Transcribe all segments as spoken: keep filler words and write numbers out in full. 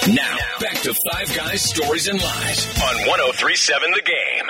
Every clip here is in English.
Now, back to Five Guys, Stories, and Lies on one oh three point seven The Game.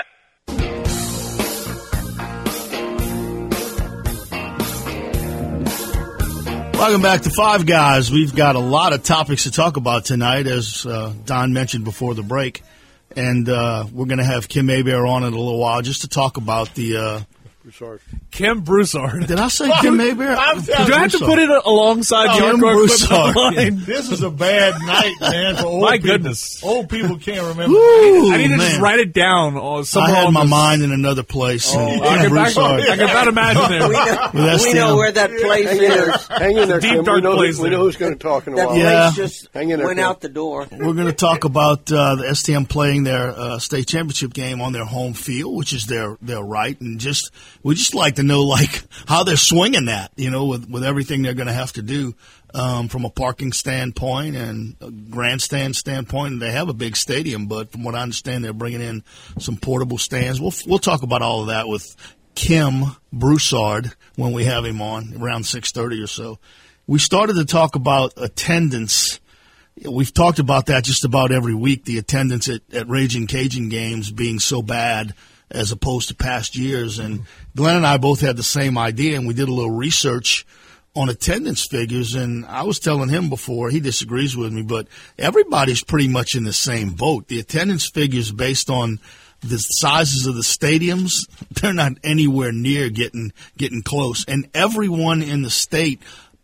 Welcome back to Five Guys. We've got a lot of topics to talk about tonight, as uh, Don mentioned before the break. And uh, we're going to have Kim Hebert on in a little while just to talk about the uh, Broussard. Kim Broussard. Did I say Kim Hebert? Do I have to put it alongside No, your Kim core Broussard. line? This is a bad night, man, for old My people. goodness. Old people can't remember. Woo, I need to man. just write it down. Or I somewhere had on my this- mind in another place. Oh, and I Kim can back- Broussard. I can about imagine it. We know, Well, that's we know them. where that place Hang in there, is. hang in there, Deep, Kim. We dark know, place we know there. who's going to talk in a That while. Yeah. place just Hang in there, went Kim. out the door. We're going to talk about uh, the S T M playing their uh, state championship game on their home field, which is their their right, and just we just like to know like how they're swinging that, you know, with with everything they're going to have to do um, from a parking standpoint and a grandstand standpoint. And they have a big stadium, but from what I understand, they're bringing in some portable stands. We'll we'll talk about all of that with Kim Broussard when we have him on around six thirty or so. We started to talk about attendance. We've talked about that just about every week, the attendance at, at Raging Cajun games being so bad as opposed to past years. And Glenn and I both had the same idea, and we did a little research on attendance figures. And I was telling him before, he disagrees with me, but everybody's pretty much in the same boat. The attendance figures based on the sizes of the stadiums, they're not anywhere near getting getting close. And everyone in the state,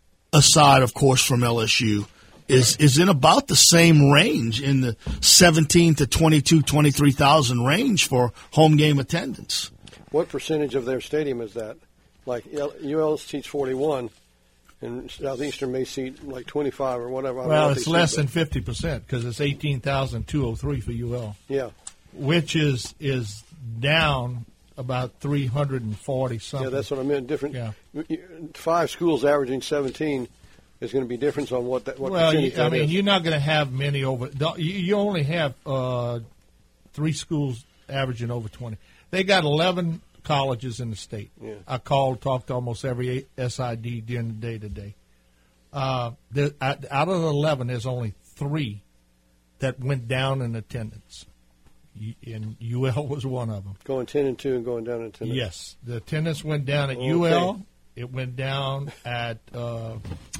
aside, of course, from L S U, is is in about the same range, in the seventeen to twenty-two, twenty-three thousand range for home game attendance. What percentage of their stadium is that? Like U L seats forty-one, and Southeastern may seat like twenty-five or whatever. I don't know Well, what it's they less seat, than fifty percent because it's eighteen thousand two hundred three for U L, but- Yeah, which is is down about three hundred forty something. yeah, that's what I meant. Different. Yeah. Five schools averaging seventeen. There's going to be difference on what that. What Well, you, percentage I that mean, is. you're not going to have many over. don't- You, you only have uh, three schools averaging over twenty. They got eleven colleges in the state. Yeah. I called, talked to almost every S I D during the day today. Uh, there, out out of the eleven, there's only three that went down in attendance, Y- and U L was one of them. Going ten and two and going down in ten. Yes, the attendance went down at Okay. U L. It went down at uh,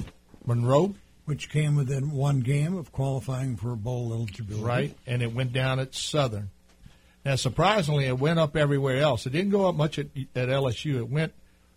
Monroe. Which came within one game of qualifying for bowl eligibility. Right, and it went down at Southern. Now, surprisingly, it went up everywhere else. It didn't go up much at, at L S U. It went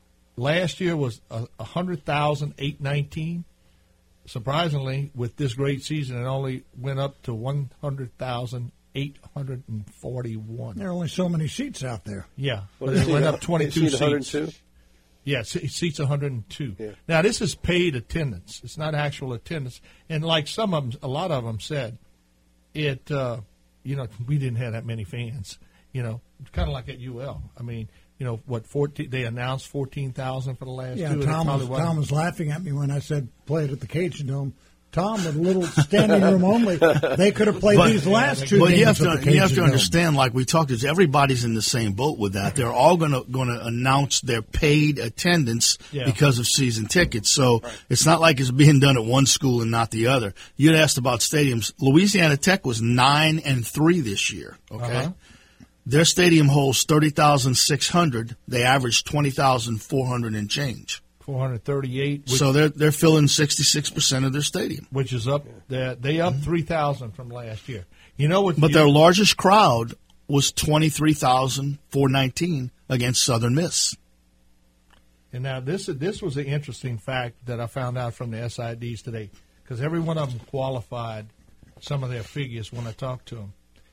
last year was a, a hundred thousand eight nineteen. Surprisingly, with this great season, it only went up to one hundred thousand eight hundred and forty-one. There are only so many seats out there. Yeah, What but is it it, went uh, up twenty-two they seat one hundred two? seats. Yeah, it se- seats one hundred two. Yeah. Now, this is paid attendance. It's not actual attendance. And like some of them, a lot of them said, it, uh, you know, we didn't have that many fans. You know, kind of like at U L. I mean, you know, what, fourteen? They announced fourteen thousand for the last Yeah, two. and it Tom was, probably wasn't. Tom was laughing at me when I said play it at the Cajun Dome. Tom, with a little standing room only, they could have played But- these last two But games you have at the to you have Cajun to Dome. understand, like we talked, is everybody's in the same boat with that. They're all going to going to announce their paid attendance Yeah. because of season tickets. So it's not like it's being done at one school and not the other. You'd asked about stadiums. Louisiana Tech was nine and three this year. Okay, Uh-huh. their stadium holds thirty thousand six hundred. They average twenty thousand four hundred and change. four hundred thirty-eight, which, So they're they're filling sixty-six percent of their stadium. which is up. They, they up three thousand from last year. You know what? But you, their largest crowd was twenty-three thousand four hundred nineteen against Southern Miss. And now this this was an interesting fact that I found out from the S I Ds today, because every one of them qualified some of their figures when I talked to them.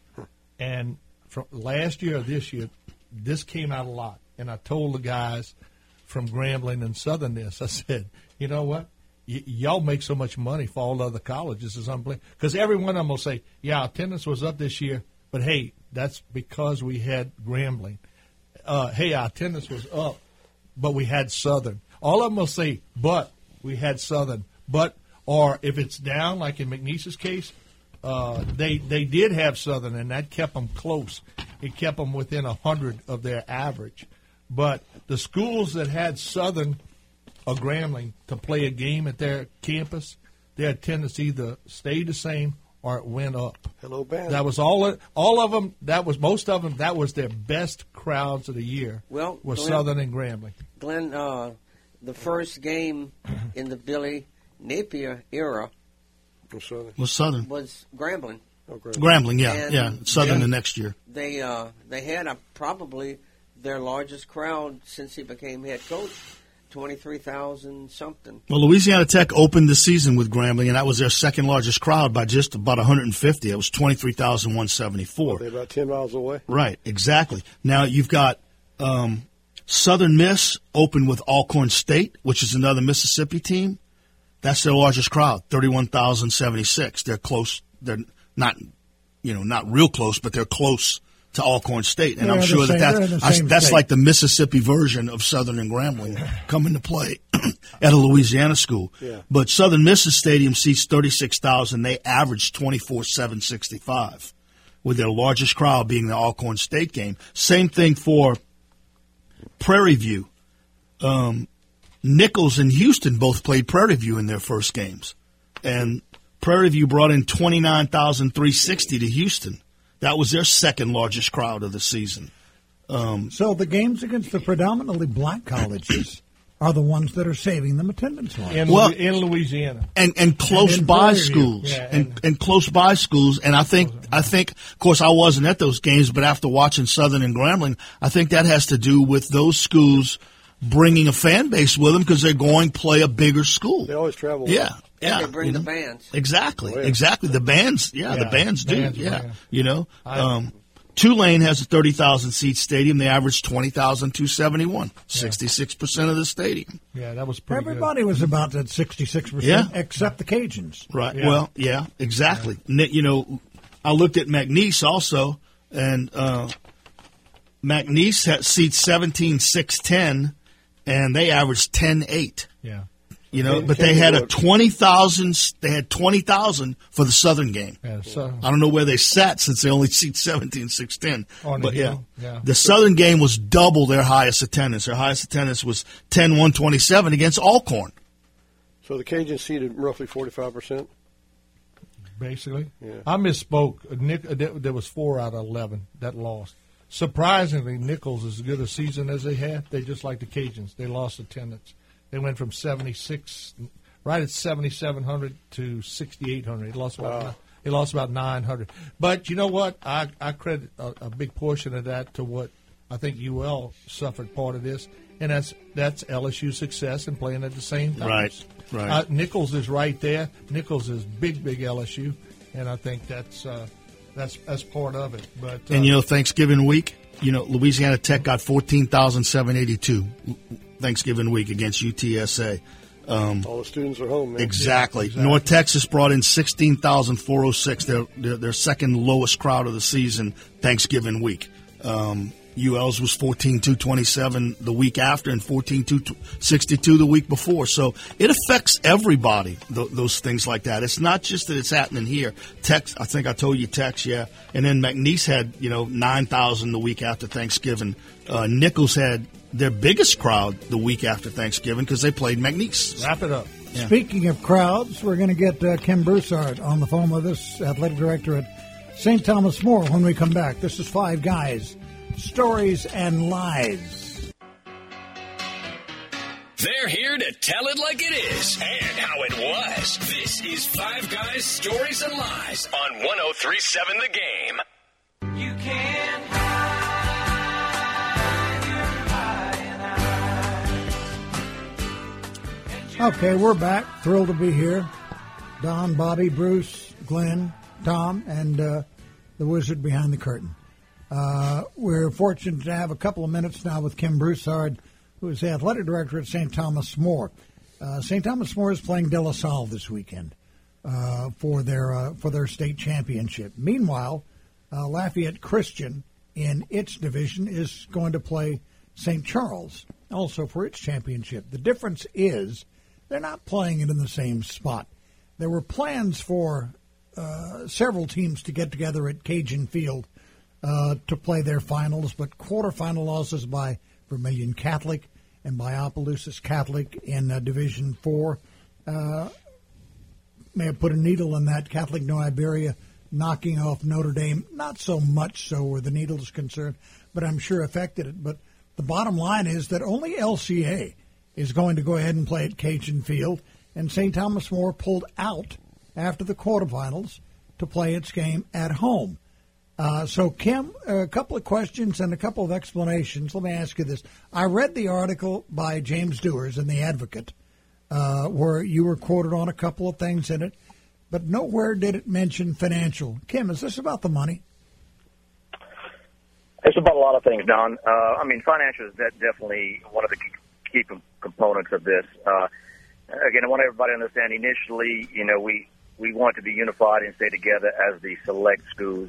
And from last year or this year, this came out a lot. And I told the guys from Grambling and Southern this, I said, you know what? Y- y'all make so much money for all other colleges. It's unbelievable. Because every one of them will say, yeah, attendance was up this year, but hey, that's because we had Grambling. Uh, hey, our attendance was up, but we had Southern. All of them will say, but we had Southern. But, or if it's down, like in McNeese's case, uh, they they did have Southern, and that kept them close. It kept them within one hundred of their average. But the schools that had Southern or Grambling to play a game at their campus, their attendance either stayed the same or it went up. Hello, band. That was all. Of, all of them. That was most of them. That was their best crowds of the year. Well, was Glenn, Southern and Grambling. Glenn, uh, the first game in the Billy Napier era Southern. Was Southern. was Grambling. Oh, great. Grambling, yeah, And- yeah. Southern Yeah. the next year. They uh, they had a, probably their largest crowd since he became head coach, twenty-three thousand something. Well, Louisiana Tech opened the season with Grambling, and that was their second largest crowd by just about one hundred fifty. It was twenty-three thousand one hundred seventy-four. They're about ten miles away. Right, exactly. Now you've got um, Southern Miss open with Alcorn State, which is another Mississippi team. That's their largest crowd, thirty-one thousand seventy-six. They're close. They're not, you know, not real close, but they're close to Alcorn State, and They're I'm in the sure same- that they're in the that's, same that's state. like the Mississippi version of Southern and Grambling coming to play at a Louisiana school. Yeah. But Southern Miss's stadium seats thirty-six thousand. They average twenty-four thousand seven hundred sixty-five, with their largest crowd being the Alcorn State game. Same thing for Prairie View. Um, Nichols and Houston both played Prairie View in their first games, and Prairie View brought in twenty-nine thousand three hundred sixty to Houston. That was their second largest crowd of the season. Um, So the games against the predominantly black colleges are the ones that are saving them attendance-wise. In, Well- in Louisiana. and and close in by Prairie View. schools Yeah, and, and- and close by schools, and I think I think of course I wasn't at those games, but after watching Southern and Grambling, I think that has to do with those schools bringing a fan base with them because they're going to play a bigger school. They always travel. Yeah, And yeah, they bring you the know? bands. Exactly, Oh, yeah. exactly. The bands, yeah, the Yeah, bands do, bands, yeah. yeah. You know, I- um, Tulane has a thirty thousand seat stadium. They average twenty thousand two hundred seventy-one, sixty-six percent of the stadium. Yeah, that was pretty Everybody was about that sixty-six percent, Yeah. except the Cajuns. Right. Yeah. Well, yeah, exactly. N You know, I looked at McNeese also, and uh, McNeese has seats seventeen six ten, and they average ten eight. good. Yeah. You know, Can- but can they you had a look? twenty thousand. They had twenty thousand for the Southern game. Yeah, so I don't know where they sat since they only seat seventeen six ten. On the But yeah, hill, yeah. the Southern game was double their highest attendance. Their highest attendance was ten one twenty-seven against Alcorn. So the Cajuns seated roughly forty-five percent. basically. Yeah. I misspoke. Nick, uh, there there was four out of eleven that lost. Surprisingly, Nichols is as good a season as they had. They just like the Cajuns. They lost attendance. They went from seventy-six, right at seventy-seven hundred to sixty-eight hundred. They lost about Wow. they lost about nine hundred. But you know what? I, I credit a, a big portion of that to what I think U L suffered part of this, and that's that's L S U's success in playing at the same time. Right, right. Uh, Nichols is right there. Nichols is big, big L S U, and I think that's uh, that's that's part of it. But uh, And you know, Thanksgiving week, you know, Louisiana Tech got fourteen thousand seven hundred eighty-two Thanksgiving week against U T S A. Um, All the students are home, man. exactly. exactly. North Texas brought in sixteen thousand four hundred six. Their, their their second lowest crowd of the season Thanksgiving week. Um, U L's was fourteen two twenty-seven the week after and fourteen two sixty-two the week before. So it affects everybody, th- those things like that. It's not just that it's happening here. Tex, I think I told you Tex, yeah. And then McNeese had, you know, nine thousand the week after Thanksgiving. Uh, Nichols had their biggest crowd the week after Thanksgiving because they played McNeese. wrap it up. Yeah. Speaking of crowds, we're going to get uh, Kim Broussard on the phone with us, athletic director at Saint Thomas More, when we come back. This is Five Guys, Stories and Lies. They're here to tell it like it is and how it was. This is Five Guys, Stories and Lies on one oh three point seven The Game. You can't Okay, we're back. Thrilled to be here. Don, Bobby, Bruce, Glenn, Tom, and uh, the wizard behind the curtain. Uh, we're fortunate to have a couple of minutes now with Kim Broussard, who is the athletic director at Saint Thomas More. Uh, Saint Thomas More is playing De La Salle this weekend uh, for their uh, for their state championship. Meanwhile, uh, Lafayette Christian in its division is going to play Saint Charles also for its championship. The difference is they're not playing it in the same spot. There were plans for uh, several teams to get together at Cajun Field uh, to play their finals, but quarterfinal losses by Vermilion Catholic and by Opelousas Catholic in uh, Division Four uh, may have put a needle in that. Catholic New Iberia knocking off Notre Dame, not so much so where the needle is concerned, but I'm sure affected it. But the bottom line is that only L C A is going to go ahead and play at Cajun Field, and Saint Thomas More pulled out after the quarterfinals to play its game at home. Uh, so, Kim, a couple of questions and a couple of explanations. Let me ask you this. I read the article by James Dewars in The Advocate uh, where you were quoted on a couple of things in it, but nowhere did it mention financial. Kim, is this about the money? It's about a lot of things, Don. Uh, I mean, financial is de- definitely one of the key, key com- components of this. Uh, again, I want everybody to understand initially, you know, we, we want to be unified and stay together as the select schools.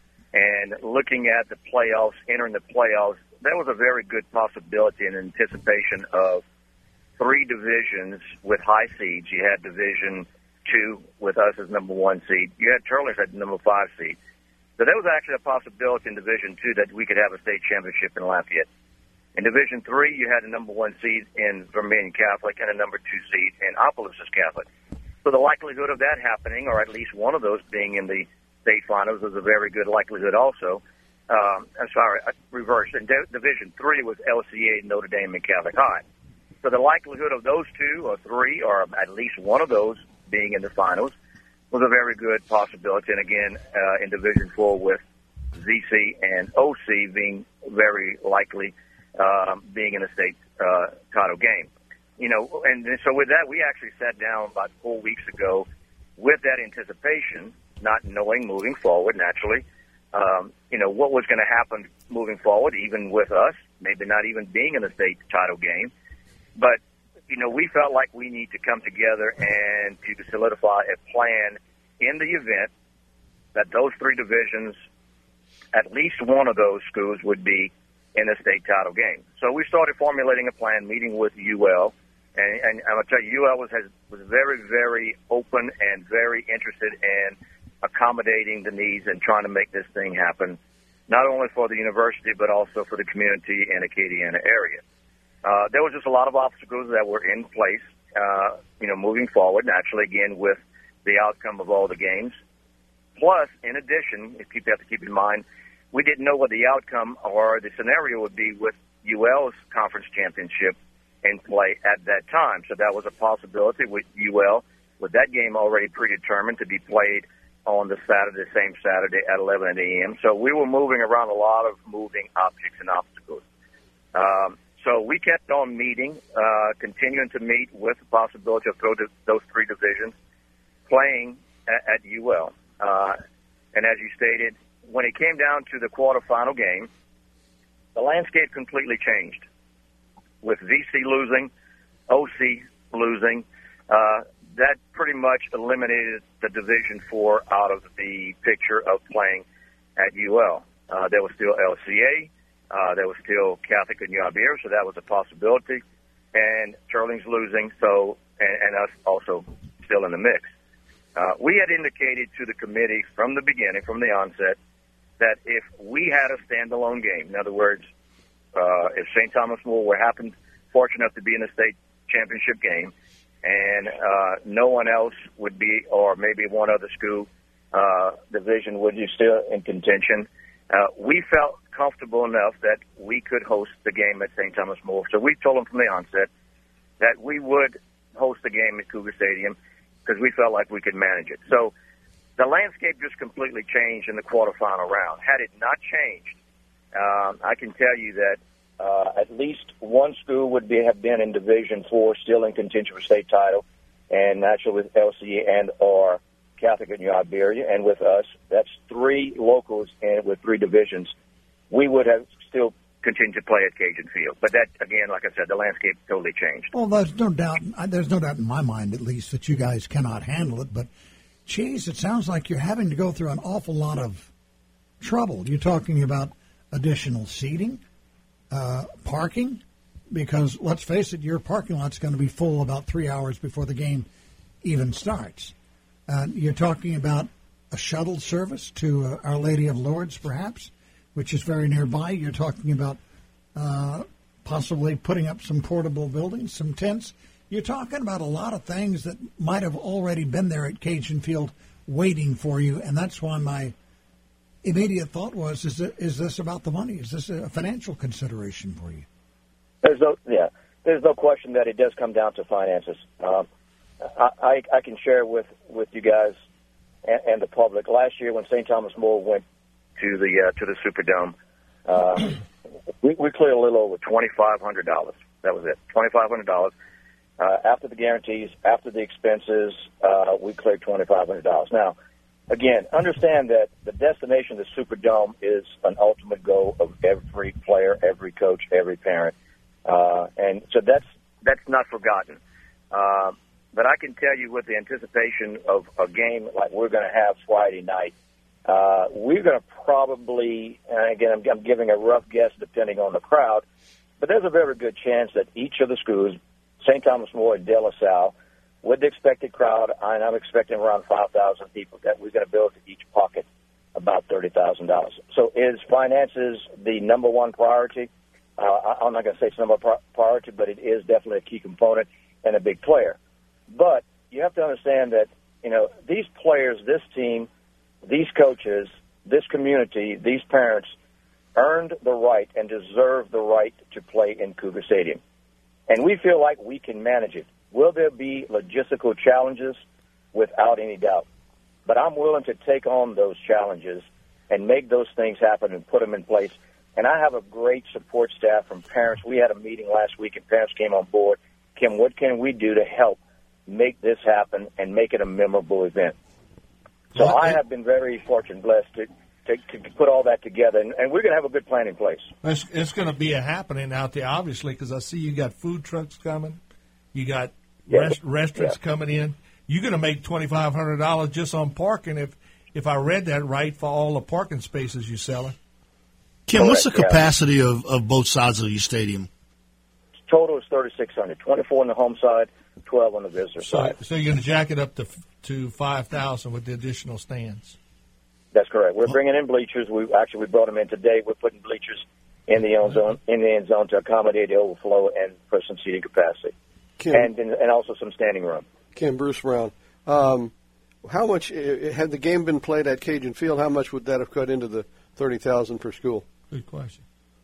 And looking at the playoffs, entering the playoffs, there was a very good possibility and anticipation of three divisions with high seeds. You had Division Two with us as number one seed. You had Turles at number five seed. So there was actually a possibility in Division Two that we could have a state championship in Lafayette. In Division Three, you had a number one seed in Vermilion Catholic and a number two seed in Opelousas Catholic. So the likelihood of that happening, or at least one of those being in the state finals, was a very good likelihood also. Um, I'm sorry, I reversed. In D- Division Three was L C A, Notre Dame, and Catholic High. So the likelihood of those two or three, or at least one of those being in the finals, was a very good possibility. And again, uh, in Division Four with Z C and O C being very likely um, being in the state uh, title game. You know, and so with that, we actually sat down about four weeks ago with that anticipation, not knowing moving forward, naturally, um, you know, what was going to happen moving forward, even with us, maybe not even being in the state title game. But, you know, we felt like we need to come together and to solidify a plan in the event that those three divisions, at least one of those schools would be in the state title game. So we started formulating a plan, meeting with U L, and, and I'm going to tell you, U L was, has, was very, very open and very interested in accommodating the needs and trying to make this thing happen, not only for the university, but also for the community in the Acadiana area. Uh, there was just a lot of obstacles that were in place, uh, you know, moving forward, naturally, again, with the outcome of all the games. Plus, in addition, if you have to keep in mind, we didn't know what the outcome or the scenario would be with U L's conference championship in play at that time. So that was a possibility with U L, with that game already predetermined to be played on the Saturday, same Saturday at eleven a.m. So we were moving around a lot of moving objects and obstacles. Um, so we kept on meeting, uh, continuing to meet with the possibility of those, those three divisions playing at, at U L. Uh, and as you stated, when it came down to the quarterfinal game, the landscape completely changed. With V C losing, O C losing, uh, that pretty much eliminated the Division Four out of the picture of playing at U L. Uh, there was still L C A, uh, there was still Catholic and New Iberia, so that was a possibility, and Turling's losing, so and, and us also still in the mix. Uh, we had indicated to the committee from the beginning, from the onset, that if we had a standalone game, in other words, uh, if Saint Thomas More were happened fortunate enough to be in the state championship game, and uh, no one else would be, or maybe one other school uh, division would be still in contention, uh, we felt comfortable enough that we could host the game at Saint Thomas More. So we told them from the onset that we would host the game at Cougar Stadium because we felt like we could manage it. So the landscape just completely changed in the quarterfinal round. Had it not changed, um, I can tell you that uh, at least one school would be, have been in Division Four, still in contention for state title, and naturally with L C A and or Catholic and New Iberia, and with us, that's three locals and with three divisions. We would have still continued to play at Cajun Field. But that, again, like I said, the landscape totally changed. Well, there's no doubt. There's no doubt in my mind, at least, that you guys cannot handle it. But, geez, it sounds like you're having to go through an awful lot of trouble. You're talking about additional seating, uh, parking, because, let's face it, your parking lot's going to be full about three hours before the game even starts. Uh, you're talking about a shuttle service to uh, Our Lady of Lourdes, perhaps, which is very nearby. You're talking about uh, possibly putting up some portable buildings, some tents. You're talking about a lot of things that might have already been there at Cajun Field waiting for you, and that's why my immediate thought was, is, it, is this about the money? Is this a financial consideration for you? There's no, yeah, there's no question that it does come down to finances. Um, I, I, I can share with, with you guys and, and the public. Last year, when Saint Thomas More went to the uh, to the Superdome, uh, we, we cleared a little over twenty-five hundred dollars. That was it, twenty-five hundred dollars. Uh, after the guarantees, after the expenses, uh, we cleared twenty-five hundred dollars. Now, again, understand that the destination of the Superdome is an ultimate goal of every player, every coach, every parent. Uh, and so that's that's not forgotten. Uh, but I can tell you with the anticipation of a game like we're going to have Friday night, uh, we're going to probably, and again, I'm, I'm giving a rough guess depending on the crowd, but there's a very good chance that each of the schools, Saint Thomas More and De La Salle, with the expected crowd, and I'm expecting around five thousand people, that we're going to build to each pocket about thirty thousand dollars. So is finances the number one priority? Uh, I'm not going to say it's number one priority, but it is definitely a key component and a big player. But you have to understand that, you know, these players, this team, these coaches, this community, these parents earned the right and deserve the right to play in Cougar Stadium. And we feel like we can manage it. Will there be logistical challenges? Without any doubt. But I'm willing to take on those challenges and make those things happen and put them in place. And I have a great support staff from parents. We had a meeting last week, and parents came on board. Kim, what can we do to help make this happen and make it a memorable event? So well, I have been very fortunate, blessed to, to, to put all that together, and, and we're going to have a good plan in place. It's, it's going to be a happening out there, obviously, because I see you got food trucks coming. You got yeah. rest, restaurants yeah. coming in. You're going to make twenty-five hundred dollars just on parking, if if I read that right, for all the parking spaces you're selling. Kim, Correct, what's the yeah. capacity of, of both sides of your stadium? Total is thirty-six hundred, twenty-four on the home side, twelve on the visitor So, side. so you're going to jack it up to to five thousand with the additional stands. That's correct. We're bringing in bleachers. We actually we brought them in today. We're putting bleachers in the end zone, in the end zone to accommodate the overflow and for some seating capacity, Kim, and and also some standing room. Kim, Bruce Brown, um, how much had the game been played at Cajun Field? How much would that have cut into the thirty thousand per school? Good question.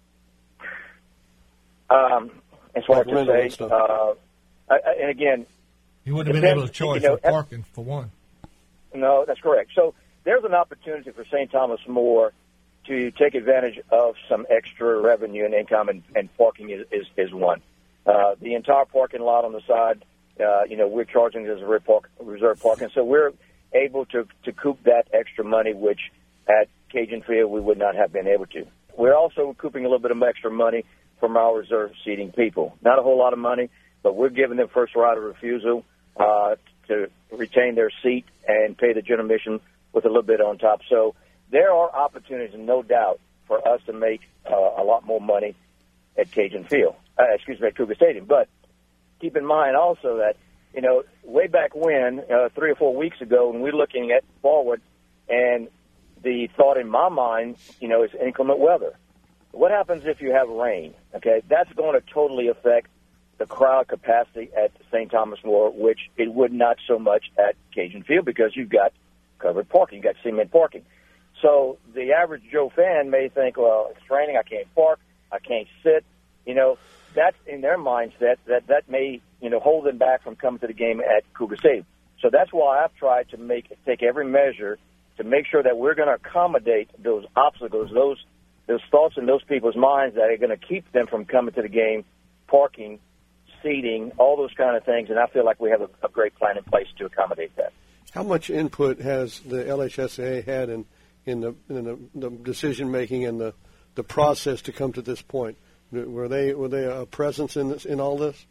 Um, it's hard Like to say. Uh, I, I, and again, You wouldn't have been able to charge you know, for parking, for one. No, that's correct. So there's an opportunity for Saint Thomas More to take advantage of some extra revenue and income, and, and parking is, is, is one. Uh, the entire parking lot on the side, uh, you know, we're charging as a reserve, park, reserve parking, so we're able to, to coop that extra money, which at Cajun Field we would not have been able to. We're also recouping a little bit of extra money from our reserve seating people. Not a whole lot of money, but we're giving them first right of refusal uh, to retain their seat and pay the general admission with a little bit on top. So there are opportunities, no doubt, for us to make uh, a lot more money at Cajun Field, uh, excuse me, at Cougar Stadium. But keep in mind also that, you know, way back when, uh, three or four weeks ago, when we're looking at forward, and the thought in my mind, you know, is inclement weather. What happens if you have rain? Okay, that's going to totally affect the crowd capacity at Saint Thomas More, which it would not so much at Cajun Field because you've got covered parking, you've got cement parking. So the average Joe fan may think, well, it's raining, I can't park, I can't sit. You know, that's in their mindset that that may, you know, hold them back from coming to the game at Cougar Stadium. So that's why I've tried to make take every measure to make sure that we're going to accommodate those obstacles, those those thoughts in those people's minds that are going to keep them from coming to the game, parking, seating, all those kind of things. And I feel like we have a, a great plan in place to accommodate that. How much input has the L H S A A had in, in the in the, the decision making and the, the process to come to this point? Were they were they a presence in this, in all this?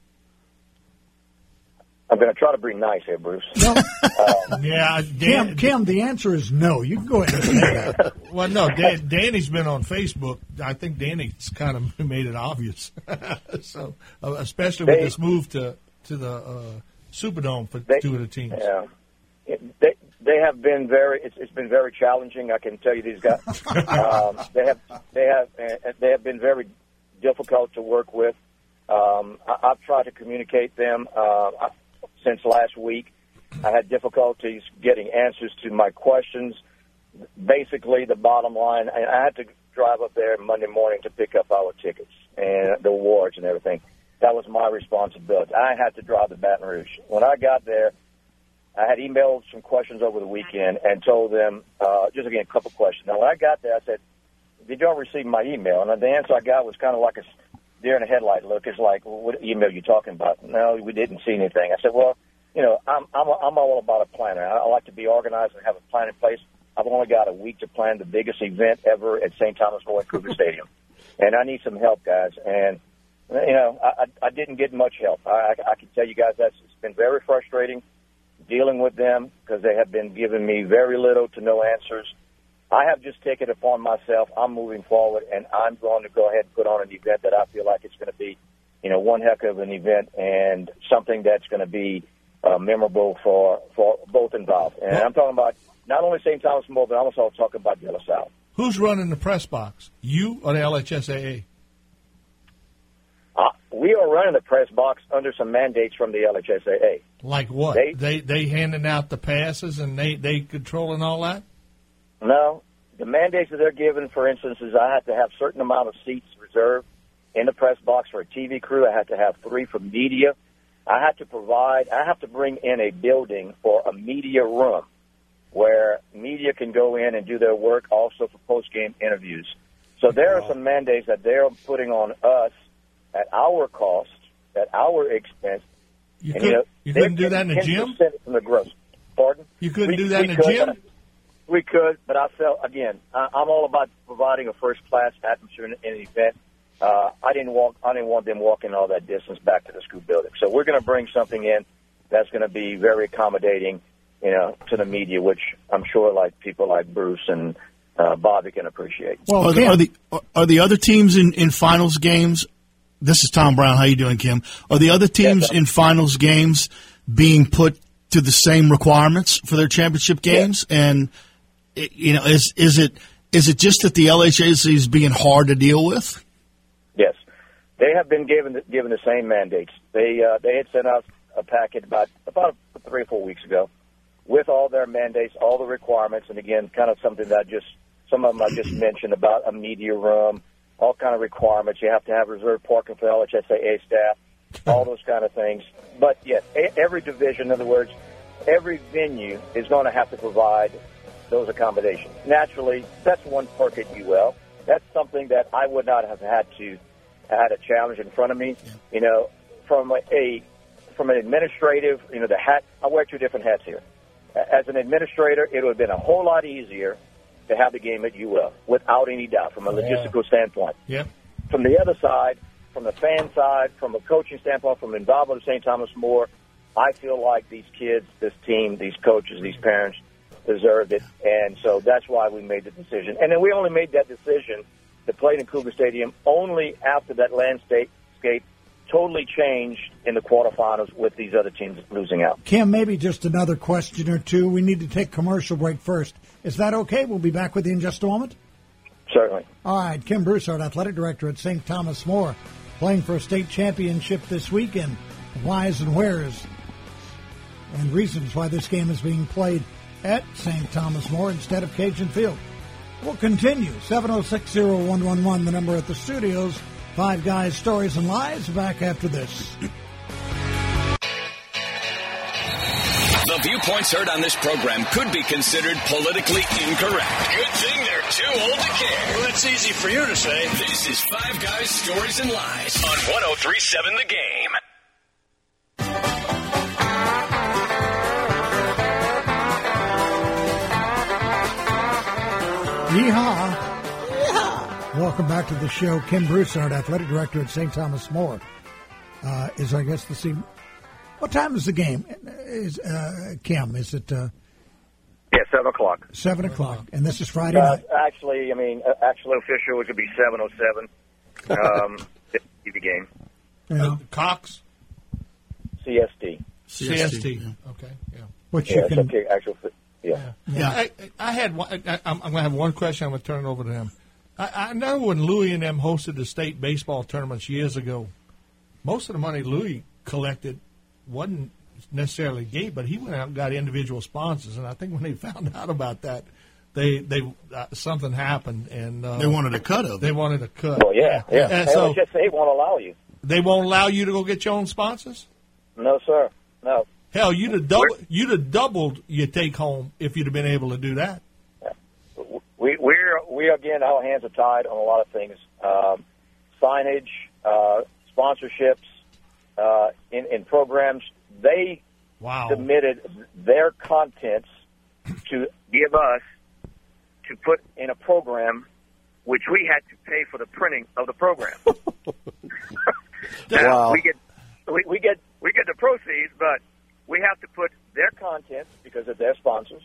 I'm going to try to be nice here, Bruce. No. Uh, Yeah, Kim, Dan, Kim, the answer is no. You can go ahead and say that. well, no, Dan, Danny's been on Facebook. I think Danny's kind of made it obvious. so, uh, especially with They- this move to to the uh, Superdome for They- two of the teams. Yeah, It- they they have been very. It's, it's been very challenging. I can tell you these guys. um, they have they have uh, they have been very difficult to work with. Um, I, I've tried to communicate them uh, since last week. I had difficulties getting answers to my questions. Basically, the bottom line, I, I had to drive up there Monday morning to pick up our tickets and the awards and everything. That was my responsibility. I had to drive to Baton Rouge. When I got there, I had emailed some questions over the weekend and told them, uh, just again, a couple questions. Now, when I got there, I said, did y'all receive my email? And the answer I got was kind of like a deer in a headlight look. It's like, well, what email are you talking about? No, we didn't see anything. I said, well, you know, I'm, I'm, I'm all about a planner. I, I like to be organized and have a plan in place. I've only got a week to plan the biggest event ever at Saint Thomas More at Cougar Stadium. And I need some help, guys. And, you know, I, I, I didn't get much help. I, I, I can tell you guys that's it's been very frustrating dealing with them because they have been giving me very little to no answers. I have just taken it upon myself. I'm moving forward, and I'm going to go ahead and put on an event that I feel like it's going to be, you know, one heck of an event and something that's going to be uh, memorable for, for both involved. And I'm talking about not only Saint Thomas More, but I'm also talking about De La Salle. Who's running the press box, you or the L H S A A? Uh, we are running the press box under some mandates from the L H S A A. Like what? They, they they handing out the passes and they, they controlling all that? No. The mandates that they're giving, for instance, is I have to have a certain amount of seats reserved in the press box for a T V crew. I have to have three for media. I have to provide, I have to bring in a building for a media room where media can go in and do their work also for post-game interviews. So there are some mandates that they're putting on us at our cost, at our expense. You, and, could, you, know, you couldn't do that in the gym? From the gross. Pardon? You couldn't we, do that in the could, gym? We could, but I felt, again, I, I'm all about providing a first-class atmosphere in, in an event. Uh, I didn't walk. I didn't want them walking all that distance back to the school building. So we're going to bring something in that's going to be very accommodating, you know, to the media, which I'm sure like people like Bruce and uh, Bobby can appreciate. Well, are the, are the are the other teams in, in finals games? This is Tom Brown. How you doing, Kim? Are the other teams yes, in finals games being put to the same requirements for their championship games? Yes. And it, you know, is is it is it just that the L H S A is being hard to deal with? Yes, they have been given the, given the same mandates. They uh, they had sent out a packet about about three or four weeks ago with all their mandates, all the requirements, and again, kind of something that I just some of them I just mentioned about a media room, all kind of requirements. You have to have reserved parking for L H S A A staff, all those kind of things. But yes, every division, in other words, every venue is going to have to provide those accommodations. Naturally, that's one perk at U L. That's something that I would not have had to had a challenge in front of me. You know, from a from an administrative, you know, the hat. I wear two different hats here. As an administrator, it would have been a whole lot easier to have the game at U L without any doubt, from a logistical yeah. standpoint. Yep. From the other side, from the fan side, from a coaching standpoint, from involvement of Saint Thomas More, I feel like these kids, this team, these coaches, these parents deserved it, and so that's why we made the decision. And then we only made that decision to play in Cougar Stadium only after that landscape totally changed in the quarterfinals with these other teams losing out. Kim, maybe just another question or two. We need to take commercial break first. Is that okay? We'll be back with you in just a moment. Certainly. All right, Kim Broussard, athletic director at Saint Thomas More, playing for a state championship this weekend. Whys and wheres and reasons why this game is being played at Saint Thomas More instead of Cajun Field. We'll continue. seven oh six oh one one one, the number at the studios. Five Guys, Stories, and Lies. Back after this. The viewpoints heard on this program could be considered politically incorrect. Good thing they're too old to care. Well, that's easy for you to say. This is Five Guys, Stories, and Lies on one oh three point seven The Game. Yeehaw. Yeehaw. Welcome back to the show. Kim Broussard, athletic director at Saint Thomas More, uh, is our guest this evening. What time is the game? Is uh, Kim? Is it? Uh, yeah, seven o'clock. Seven o'clock, and this is Friday uh, night. Actually, I mean, uh, actually official, it could be seven oh seven. Um, T V game. Yeah. Uh, Cox. C S T. C S T. Yeah. Okay. Yeah. Which yeah, you can. Okay, actual. Yeah. Yeah. yeah. I, I had one. I, I'm, I'm going to have one question. I'm going to turn it over to him. I, I know when Louis and them hosted the state baseball tournaments years ago, most of the money Louis collected wasn't necessarily gave, but he went out and got individual sponsors. And I think when they found out about that, they they uh, something happened, and uh, they wanted a cut of it. They wanted a cut. Well, yeah, yeah. And so L H S A won't allow you. They won't allow you to go get your own sponsors? No, sir. No. Hell, you'd have double, you'd have doubled your take home if you'd have been able to do that. We we're we again, our hands are tied on a lot of things. Um, signage, uh, sponsorships, uh, in, in programs. They wow. submitted their contents to give us to put in a program, which we had to pay for the printing of the program. Wow. we get we, we get we get the proceeds, but we have to put their content because of their sponsors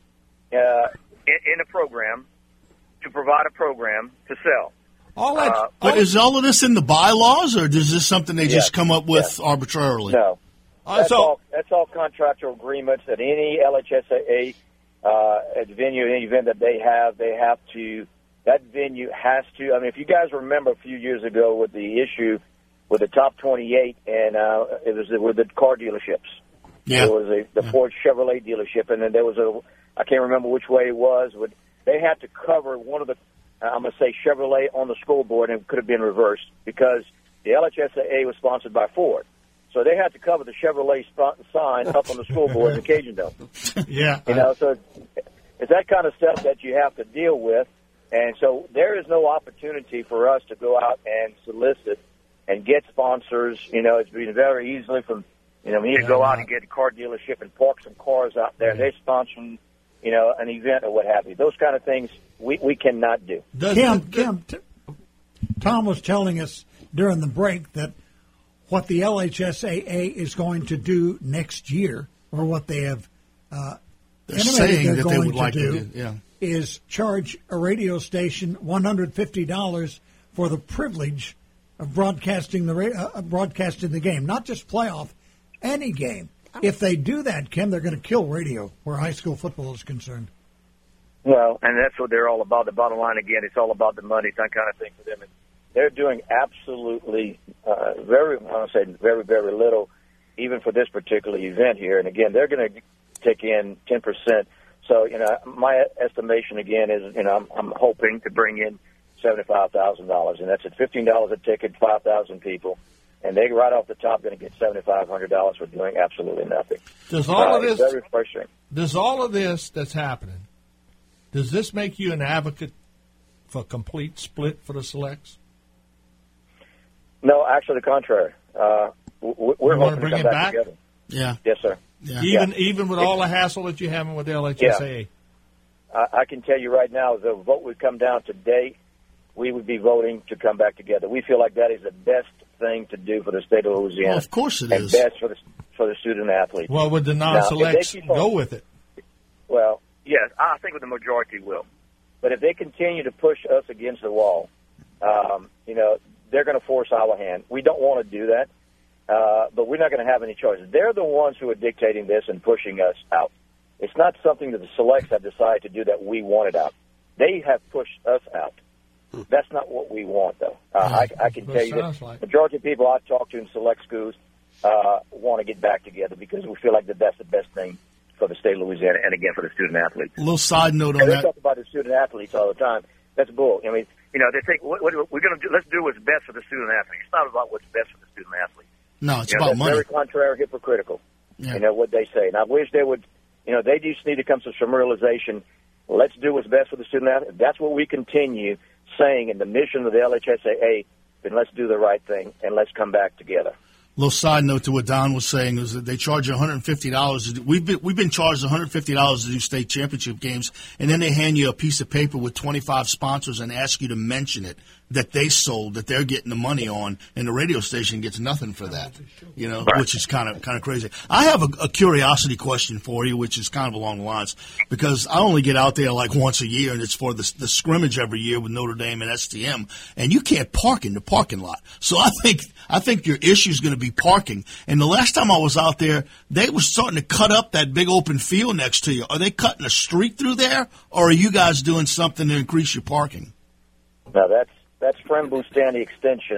uh, in, in a program to provide a program to sell. All that, uh, But is all of this in the bylaws, or is this something they Yes. just come up with Yes. arbitrarily? No, Uh, that's so- all. That's all contractual agreements that any L H S A uh, at venue, any event that they have, they have to. That venue has to. I mean, if you guys remember a few years ago with the issue with the top twenty-eight, and uh, it was with the car dealerships. Yeah. There was a, the Yeah. Ford Chevrolet dealership, and then there was a. I can't remember which way it was, but they had to cover one of the. I'm going to say Chevrolet on the scoreboard, and it could have been reversed because the L H S A was sponsored by Ford. So they had to cover the Chevrolet sp- sign up on the scoreboard in the Cajun Dome. Yeah. You know, so it's, it's that kind of stuff that you have to deal with. And so there is no opportunity for us to go out and solicit and get sponsors. You know, it's been very easily from, you know, we need to go out and get a car dealership and park some cars out there. They're sponsoring, you know, an event or what have you. Those kind of things we, we cannot do. Does Kim, the- Kim, t- Tom was telling us during the break that what the L H S A A is going to do next year, or what they have uh, They're intimated saying they're that they going would like to do, do- yeah. is charge a radio station one hundred fifty dollars for the privilege of broadcasting the ra- uh, broadcasting the game, not just playoff, any game. If they do that, Kim, they're going to kill radio where high school football is concerned. Well, and that's what they're all about. The bottom line, again, it's all about the money, that kind of thing for them. And they're doing absolutely uh, very, I want to say very, very little, even for this particular event here. And again, they're going to take in ten percent. So, you know, my estimation again is, you know, I'm, I'm hoping to bring in seventy-five thousand dollars, and that's at fifteen dollars a ticket, five thousand people. And they right off the top going to get seventy-five hundred dollars for doing absolutely nothing. Does all of Uh, it's this? very frustrating. Does all of this that's happening? Does this make you an advocate for complete split for the selects? No, actually, the contrary. Uh, w- we're You wanna hoping bring to come it back, back? together. Yeah. Yes, sir. Yeah. Even Yeah. even with all the hassle that you're having with the L H S A A. I, I can tell you right now, if the vote would come down today, we would be voting to come back together. We feel like that is the best thing to do for the state of Louisiana. Well, of course it and is. best for the for the student athletes. Well, would the Now, non-selects if they keep on- go with it? Well, yes, I think the majority will. But if they continue to push us against the wall, um, you know, they're going to force our hand. We don't want to do that, uh, but we're not going to have any choice. They're the ones who are dictating this and pushing us out. It's not something that the selects have decided to do that we wanted out. They have pushed us out. That's not what we want, though. Uh, I, I can But tell you that sounds like- the majority of people I've talked to in select schools uh, want to get back together because we feel like that that's the best thing for the state of Louisiana and, again, for the student athletes. A little side note on And they that. talk about the student athletes all the time. That's bull. I mean, you know, they think what, what we're going to do. Let's do what's best for the student athlete. It's not about what's best for the student athlete. No, it's You know, about that's money. very contrary, hypocritical. Yeah. You know what they say, and I wish they would. You know, they just need to come to some realization. Let's do what's best for the student athlete. If that's what we continue saying in the mission of the L H S A A, then let's do the right thing and let's come back together. Little side note to what Don was saying is that they charge one hundred fifty dollars. We've been we've been charged one hundred fifty dollars to do state championship games, and then they hand you a piece of paper with twenty-five sponsors and ask you to mention it that they sold, that they're getting the money on, and the radio station gets nothing for that. You know, which is kind of kind of crazy. I have a, a curiosity question for you, which is kind of along the lines because I only get out there like once a year, and it's for the, the scrimmage every year with Notre Dame and S T M, and you can't park in the parking lot. So I think I think your issue is going to be parking. And the last time I was out there, they were starting to cut up that big open field next to you. Are they cutting a street through there, or are you guys doing something to increase your parking? Now that's that's Friend Bustani Extension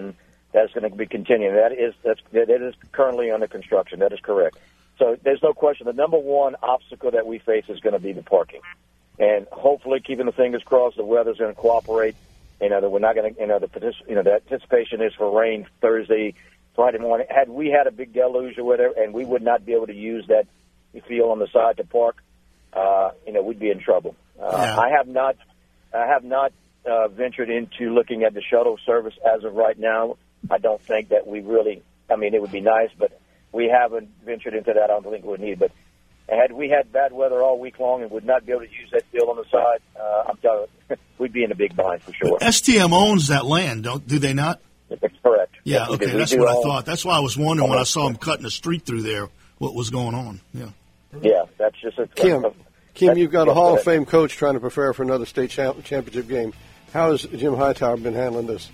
that's going to be continuing. That is that's that is currently under construction. That is correct. So there's no question. The number one obstacle that we face is going to be the parking, and hopefully, keeping the fingers crossed, the weather's going to cooperate. You know that we're not going to. You know the partic- you know the anticipation is for rain Thursday, Friday morning. Had we had a big deluge or whatever, and we would not be able to use that field on the side to park, uh, you know, we'd be in trouble. Uh, Yeah. I have not. I have not uh, ventured into looking at the shuttle service as of right now. I don't think that we really. I mean, it would be nice, but we haven't ventured into that. I don't think we would need. But had we had bad weather all week long and would not be able to use that field on the side, uh, I'm telling you, we'd be in a big bind for sure. S T M owns that land, don't do they not? That's correct. Yeah, Yes, we okay, do. We that's do what I own- thought. That's why I was wondering when I saw him cutting the street through there, what was going on. Yeah. Yeah, that's just a. Kim, a, Kim, that's- you've got a yes, Hall go of ahead. Fame coach trying to prepare for another state champ- championship game. How has Jim Hightower been handling this?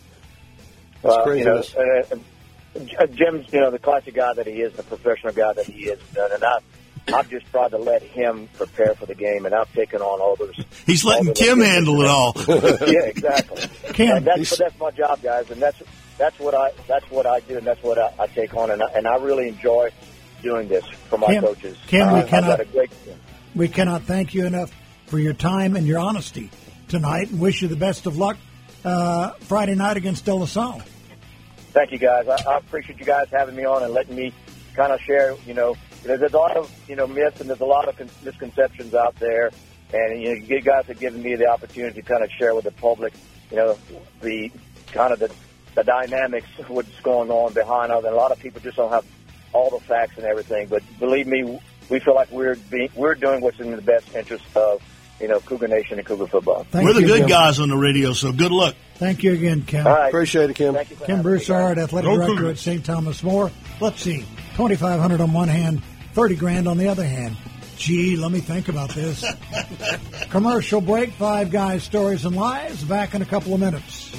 That's Uh, you know, craziness. uh, uh, Jim's, you know, the classic guy that he is, the professional guy that he is, and I, I've just tried to let him prepare for the game, and I've taken on all those. He's letting all those Kim handle it all. yeah, exactly. Kim, and that's, but that's my job, guys, and that's that's what I that's what I do, and that's what I, I take on, and I, and I really enjoy doing this for my Kim, coaches. Kim, uh, we I've cannot- got a great team. we cannot thank you enough for your time and your honesty tonight, and wish you the best of luck uh, Friday night against De La Salle. Thank you, guys. I, I appreciate you guys having me on and letting me kind of share. You know, there's a lot of you know myths and there's a lot of con- misconceptions out there, and you know, you guys have given me the opportunity to kind of share with the public, you know, the kind of the, the dynamics of what's going on behind it. And a lot of people just don't have all the facts and everything. But believe me, we feel like we're being, we're doing what's in the best interest of you know Cougar Nation and Cougar football. Thank We're the you, good Kim. guys on the radio, so good luck. Tart you again, Kim. All right, Appreciate it, Kim. Thank you for Kim having me, guys. Broussard, athletic Go director Cougars. at Saint Thomas More. Let's see, twenty-five hundred on one hand, thirty grand on the other hand. Gee, let me think about this. Commercial break. Five Guys, Stories and Lies. Back in a couple of minutes.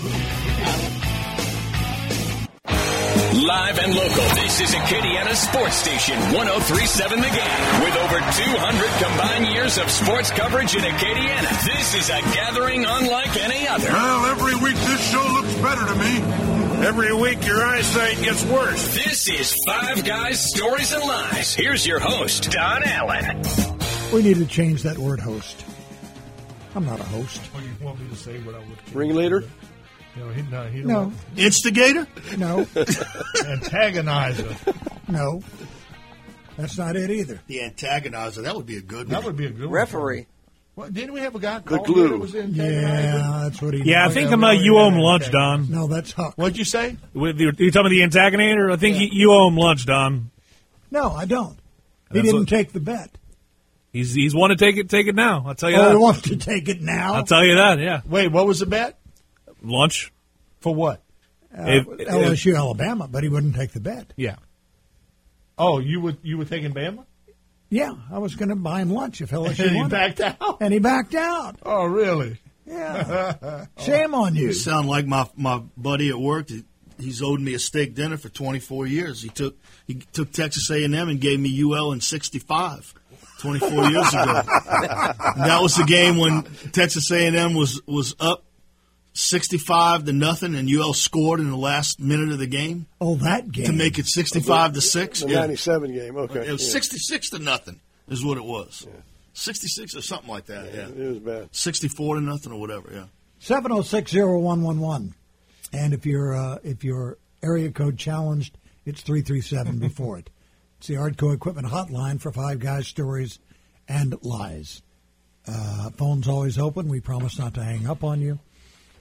Live and local, this is Acadiana Sports Station, one oh three point seven The Game. With over two hundred combined years of sports coverage in Acadiana, this is a gathering unlike any other. Well, every week this show looks better to me. Every week your eyesight gets worse. This is Five Guys, Stories and Lies. Here's your host, Don Allen. We need to change that word host. I'm not a host. Oh, you want me to say what I would? Ringleader? No, he, no, he don't No, want- Instigator? no, antagonizer. no. That's not it either. The antagonizer. That would be a good one. That would be a good one. Referee. What, didn't we have a guy The called glue. that was in Yeah, that's what he Yeah, I did. think yeah, I'm, uh, we you already owe him had lunch, that. Don. No, that's Huck. What'd you say? With the, you talking about the antagonizer? I think he, you owe him lunch, Don. No, I don't. He That's didn't what- take the bet. He's he's want to take it, take it now. I'll tell you Oh, he that. wants to take it now. I'll tell you that. Yeah, Wait, what was the bet? lunch. For what? If- L S U, Alabama, but he wouldn't take the bet. yeah. Oh, you would you were taking Bama? Yeah, I was going to buy him lunch if L S U And he won. backed out. And he backed out. Oh, really? Yeah. Shame on you. You sound like my my buddy at work. He- He's owed me a steak dinner for twenty-four years. He took he took Texas A and M and gave me U L in sixty-five, twenty-four years ago. And that was the game when Texas A and M was was up sixty-five to nothing, and U L scored in the last minute of the game Oh, that game. to make it sixty-five to six. The Yeah. ninety-seven game. Okay. It was Yeah. sixty-six to nothing is what it was. sixty-six or something like that. Yeah, It was bad. sixty-four to nothing or whatever. Yeah. seven oh six oh one one one. And if you're uh, if you're area code challenged, it's three three seven before it. It's the Ardco Equipment Hotline for Five Guys, Stories, and Lies. Uh, phone's always open. We promise not to hang up on you.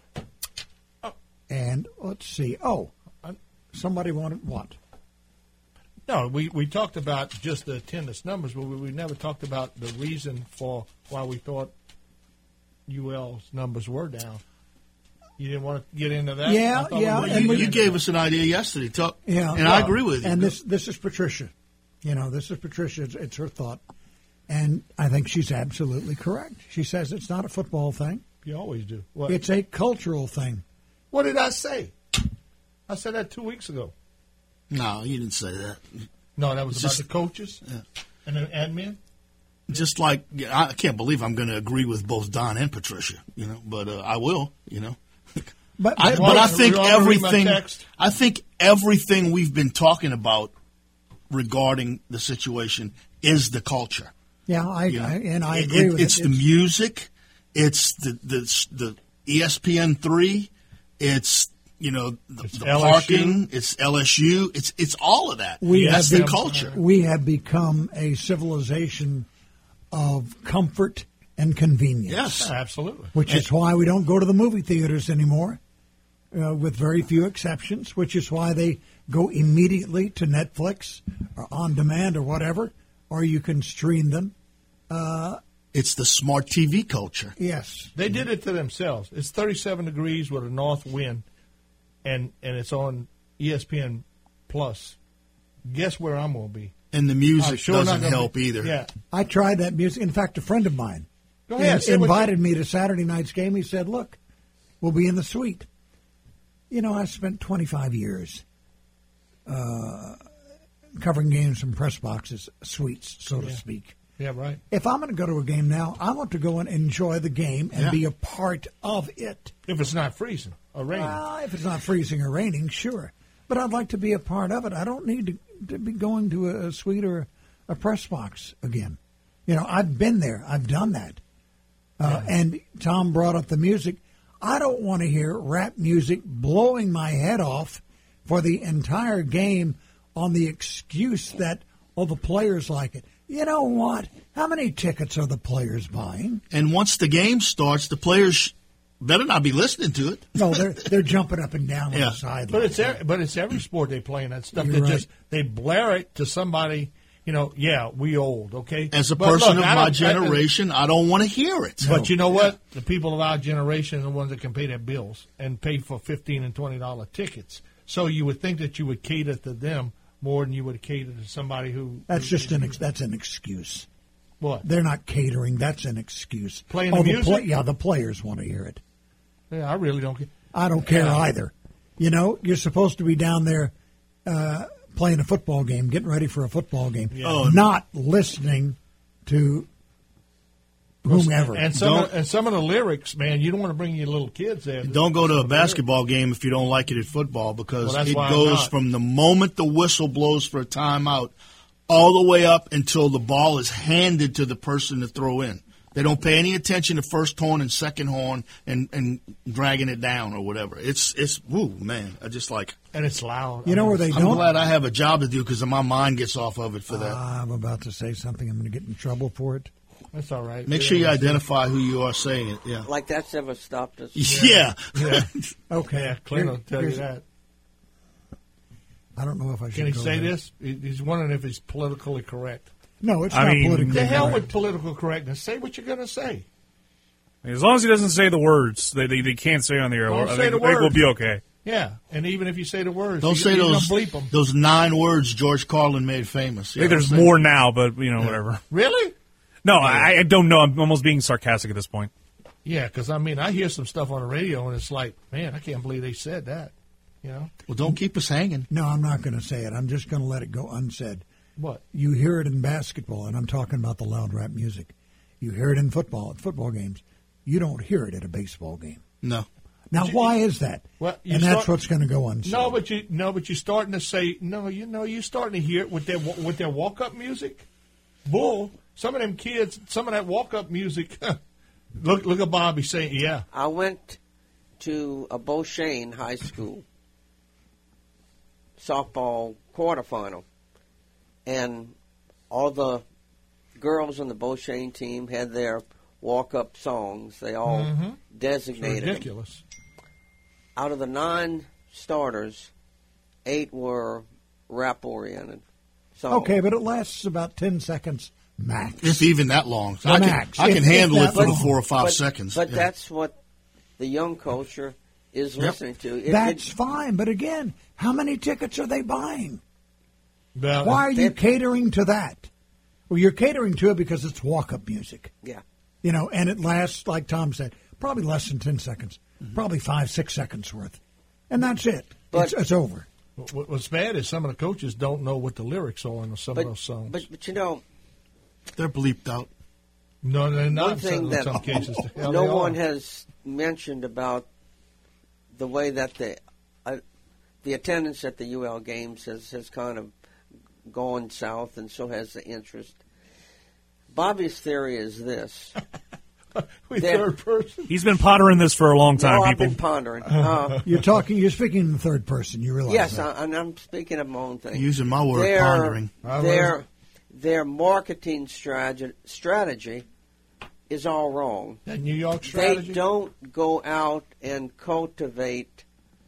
And let's see. Oh, uh, somebody wanted what? No, we, we talked about just the attendance numbers, but we, we never talked about the reason for why we thought U L's numbers were down. You didn't want to get into that? Yeah, I thought yeah, were and You, we- you gave us an idea yesterday, talk, Yeah, and I well, agree with you. And this this is Patricia. You know, this is Patricia. It's, it's her thought, and I think she's absolutely correct. She says it's not a football thing; You always do. What? it's a cultural thing. What did I say? I said that two weeks ago. No, you didn't say that. No, that was It's about just- the coaches Yeah. and the admin. Just like yeah, I can't believe I'm going to agree with both Don and Patricia, you know, but uh, I will, you know. But, I, but, but I think you wanna read my everything. text? I think everything we've been talking about regarding the situation is the culture. yeah, I, You know? I and I It- agree it- with it's it. the music, it's the the the E S P N three, it's you know the, It's the L S U. parking, it's L S U, it's it's all of that. We That's have the been- culture. We have become a civilization of comfort and convenience. Yes. Absolutely. Which is why we don't go to the movie theaters anymore, uh, with very few exceptions, which is why they go immediately to Netflix or on demand or whatever, or you can stream them. Uh, It's the smart T V culture. yes. They did it to themselves. It's thirty-seven degrees with a north wind, and, and it's on E S P N Plus. Guess where I'm going to be? And the I'm music sure not doesn't gonna help be- either. Yeah. I tried that music. In fact, a friend of mine Go ahead. in- say what you- invited me to Saturday night's game. He said, look, we'll be in the suite. You know, I spent twenty-five years uh, covering games from press boxes, suites, so to Yeah. speak. Yeah, right. If I'm going to go to a game now, I want to go and enjoy the game and Yeah. be a part of it. If it's not freezing or raining. Well, if it's not freezing or raining, sure. But I'd like to be a part of it. I don't need to, to be going to a, a suite or a press box again. You know, I've been there. I've done that. Uh, and Tom brought up the music. I don't want to hear rap music blowing my head off for the entire game on the excuse that, oh, the players like it. You know what? How many tickets are the players buying? And once the game starts, the players better not be listening to it. No, they're they're jumping up and down on Yeah. the sideline. But it's every, but it's every sport they play in that stuff. You're They right. just they blare it to somebody. You know, yeah, we old, okay. As a But person look, of I my don't- generation, I don't want to hear it. But you know what? The people of our generation are the ones that can pay their bills and pay for fifteen and twenty dollar tickets. So you would think that you would cater to them more than you would cater to somebody who. That's just an ex- that's an excuse. What? They're not catering. That's an excuse. Playing oh, the music? play- yeah, the players want to hear it. Yeah, I really don't care. I don't care Yeah. either. You know, you're supposed to be down there uh, playing a football game, getting ready for a football game, Oh, not listening to whomever. And some Don't- of, and some of the lyrics, man, you don't want to bring your little kids there. Don't go to a basketball game if you don't like it at football, because Well, that's it why I'm goes not. from the moment the whistle blows for a timeout all the way up until the ball is handed to the person to throw in. They don't pay any attention to first horn and second horn and, and dragging it down or whatever. It's it's woo man. I just like. And it's loud. You know where they I'm don't? glad I have a job to do because my mind gets off of it for that. I'm about to say something. I'm going to get in trouble for it. That's all right. Make sure you identify who you are saying it. Yeah. Like that's ever stopped us. Yeah. Yeah, Okay. yeah Clint will Here- tell you here's- that. I don't know if I should Can he go say there. this? He- He's wondering if he's politically correct. No, it's I not mean, politically The hell correct. with political correctness. Say what you're going to say. As long as he doesn't say the words that they, they can't say on the air, Don't I say think, the I think we'll words. be okay. Yeah, and even if you say the words, Don't he- say he's those gonna bleep them. those nine words George Carlin made famous. I think there's more now, but you know, whatever. Really? No, I, I don't know. I'm almost being sarcastic at this point. Yeah, because I mean, I hear some stuff on the radio, and it's like, man, I can't believe they said that. You know Well, don't keep us hanging. No, I'm not going to say it. I'm just going to let it go unsaid. what? You hear it in basketball, and I'm talking about the loud rap music. You hear it in football, at football games. You don't hear it at a baseball game. No. Now, why is that? Well, you and that's start- what's going to go unsaid. No, but you no, but you're starting to say no. You know, you're starting to hear it with their with their walk up music. Bull. Some of them kids, some of that walk up music. look, look at Bobby saying, yeah. I went to a Beauchene High School softball quarterfinal, and all the girls on the Beauchene team had their walk-up songs. They all Mhm. designated them. Ridiculous. Out of the nine starters, eight were rap-oriented songs. Okay, but it lasts about ten seconds max. If even that long. The I can, max. I can If- if handle it that for the long. four or five but, seconds. But Yeah. that's what the young culture is Yep. listening to. It- That's it- fine, but again, how many tickets are they buying? Well, Why are you they- catering to that? Well, you're catering to it because it's walk-up music. yeah. You know, and it lasts, like Tom said, probably less than ten seconds, Mm-hmm. probably five, six seconds worth. And that's it. But- it's, it's over. What, what's bad is some of the coaches don't know what the lyrics are on some But, of those songs. but but you know, They're bleeped out. no, they're not. one in thing some, that some cases, Hell, no they are. one has mentioned about the way that the uh, the attendance at the U L games has, has kind of gone south, and so has the interest. Bobby's theory is this. We third person. He's been pondering this for a long time, no, people. I've been pondering. Uh, You're talking. You're speaking in the third person. You realize yes, that? I, and I'm speaking of my own thing. Using my word, their, pondering. Their, their marketing strategy, strategy is all wrong. That New York strategy? They don't go out and cultivate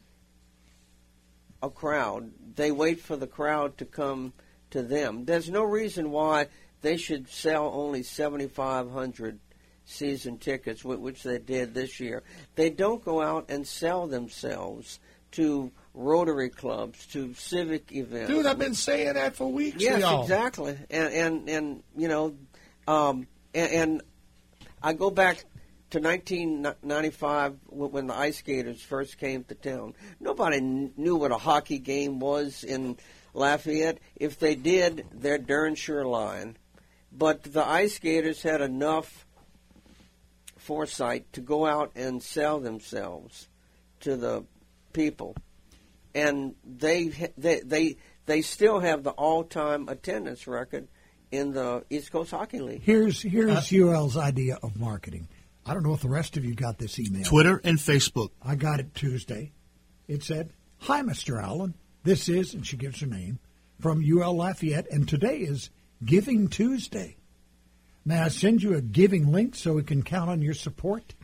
a crowd. They wait for the crowd to come to them. There's no reason why they should sell only seventy-five hundred season tickets, which they did this year. They don't go out and sell themselves to Rotary clubs, to civic events. Dude, I've been saying that for weeks. Yes, y'all. exactly. And, and, and you know, um, and, and I go back to nineteen ninety-five when the ice skaters first came to town. Nobody knew what a hockey game was in Lafayette. If they did, they're darn sure lying. But the ice skaters had enough foresight to go out and sell themselves to the people, and they they they they still have the all-time attendance record in the East Coast Hockey League. Here's here's Uh, U L's idea of marketing. I don't know if the rest of you got this email. Twitter and Facebook. I got it Tuesday. It said, "Hi, Mister Allen. This is," and she gives her name, "from U L Lafayette, and today is Giving Tuesday. May I send you a giving link so we can count on your support?"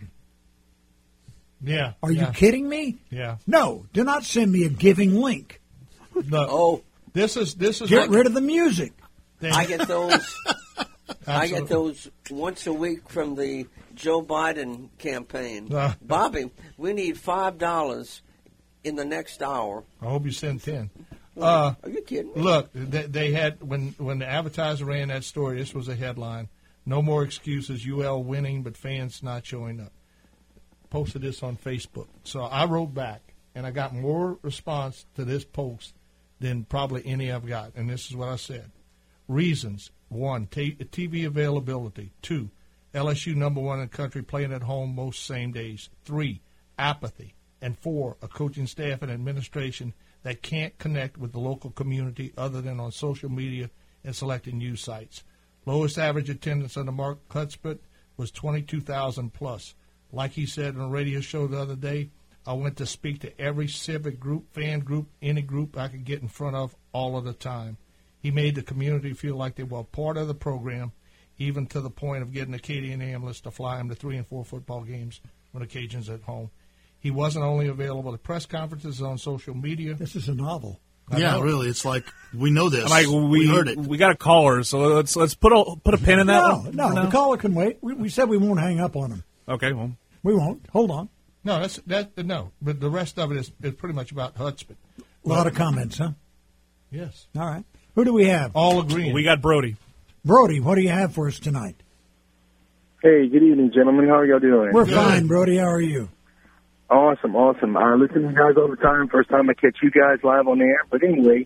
Yeah. Are yeah. you kidding me? Yeah. No, do not send me a giving link. No. Oh, this is this is Get like, rid of the music. I get those. I Absolutely. get those once a week from the Joe Biden campaign. Uh. Bobby, we need five dollars in the next hour. I hope you send ten. Uh, Are you kidding me? Look, they, they had when when the advertiser ran that story. This was a headline: "No more excuses. U L winning, but fans not showing up." Posted this on Facebook, so I wrote back, and I got more response to this post than probably any I've got. And this is what I said: reasons: one, t- T V availability; two, L S U number one in the country, playing at home most same days; three, apathy; and four, a coaching staff and administration that can't connect with the local community other than on social media and selecting news sites. Lowest average attendance under Mark Cuthbert was twenty-two thousand plus. Like he said on a radio show the other day, I went to speak to every civic group, fan group, any group I could get in front of all of the time. He made the community feel like they were part of the program, even to the point of getting the Acadian ambulance to fly him to three and four football games when the Cajuns at home. He wasn't only available at press conferences on social media. This is a novel. I yeah, know. really. It's like we know this. Like we, we heard it. We got a caller, so let's let's put a put a pin in that No, one. no, the caller can wait. We, we said we won't hang up on him. Okay, well, We won't. Hold on. No, that's that. No, but the rest of it is, is pretty much about Hudspeth. A lot of comments, huh? Yes, All right. Who do we have? all agreeing. we got Brody. Brody, what do you have for us tonight? Hey, good evening, gentlemen. How are y'all doing? We're fine, Brody. How are you? Awesome, awesome. I listen to you guys all the time. First time I catch you guys live on the air. But anyway,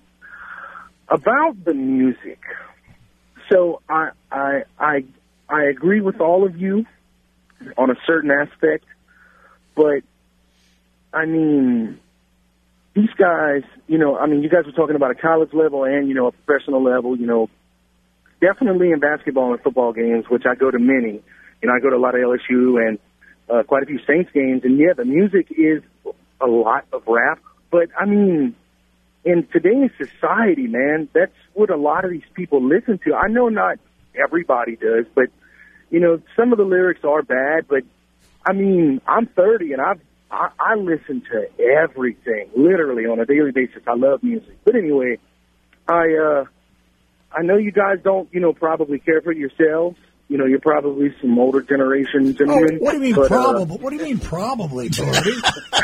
about the music. So I I I I agree with all of you on a certain aspect, but I mean, these guys, you know, I mean, you guys were talking about a college level and, you know, a professional level, you know, definitely in basketball and football games, which I go to many. You know, I go to a lot of L S U and uh, quite a few Saints games, and yeah, the music is a lot of rap, but I mean, in today's society, man, that's what a lot of these people listen to. I know not everybody does, but you know, some of the lyrics are bad, but I mean, I'm thirty and I've, I, I listen to everything, literally on a daily basis. I love music. But anyway, I, uh, I know you guys don't, you know, probably care for yourselves. You know, you're probably some older generation gentlemen. Oh, what do you mean but, probable? Uh, What do you mean probably, Brody?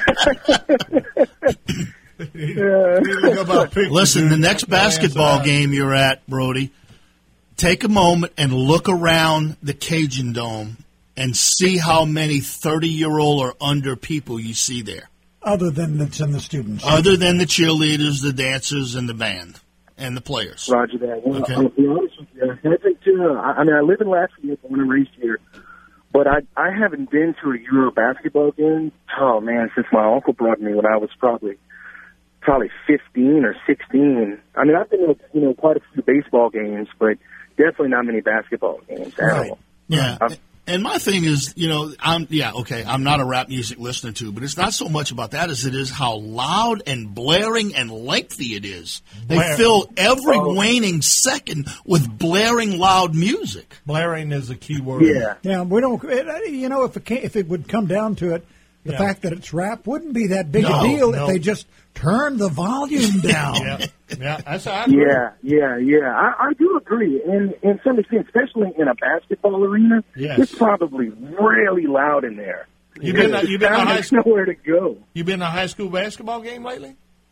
Listen, the next basketball game you're at, Brody, take a moment and look around the Cajun Dome and see how many thirty-year-old or under people you see there. Other than that's in the students. Other than the cheerleaders, the dancers, and the band, and the players. Roger that. Well, Okay. I'll be honest with you. I, think, uh, I I mean, I live in Lafayette, born and raised here. but I I haven't been to a Euro basketball game. Oh man, since my uncle brought me when I was probably probably fifteen or sixteen. I mean, I've been to, you know, quite a few baseball games, but definitely not many basketball games at Right. all. Yeah. Um, And my thing is, you know, I'm yeah, okay, I'm not a rap music listener to, but it's not so much about that as it is how loud and blaring and lengthy it is. They Blare. fill every Oh. waning second with blaring loud music. Blaring is a key word. Yeah. Yeah, we don't. It, you know, if it came, if it would come down to it, the Yeah. fact that it's rap wouldn't be that big No, a deal no. if they just turned the volume down. Yeah, yeah, that's I agree. Yeah, yeah, yeah. I, I do agree. And in some extent, especially in a basketball arena, Yes. it's probably really loud in there. You been to- you been to Sound high has school? nowhere to go. You been to a high school basketball game lately?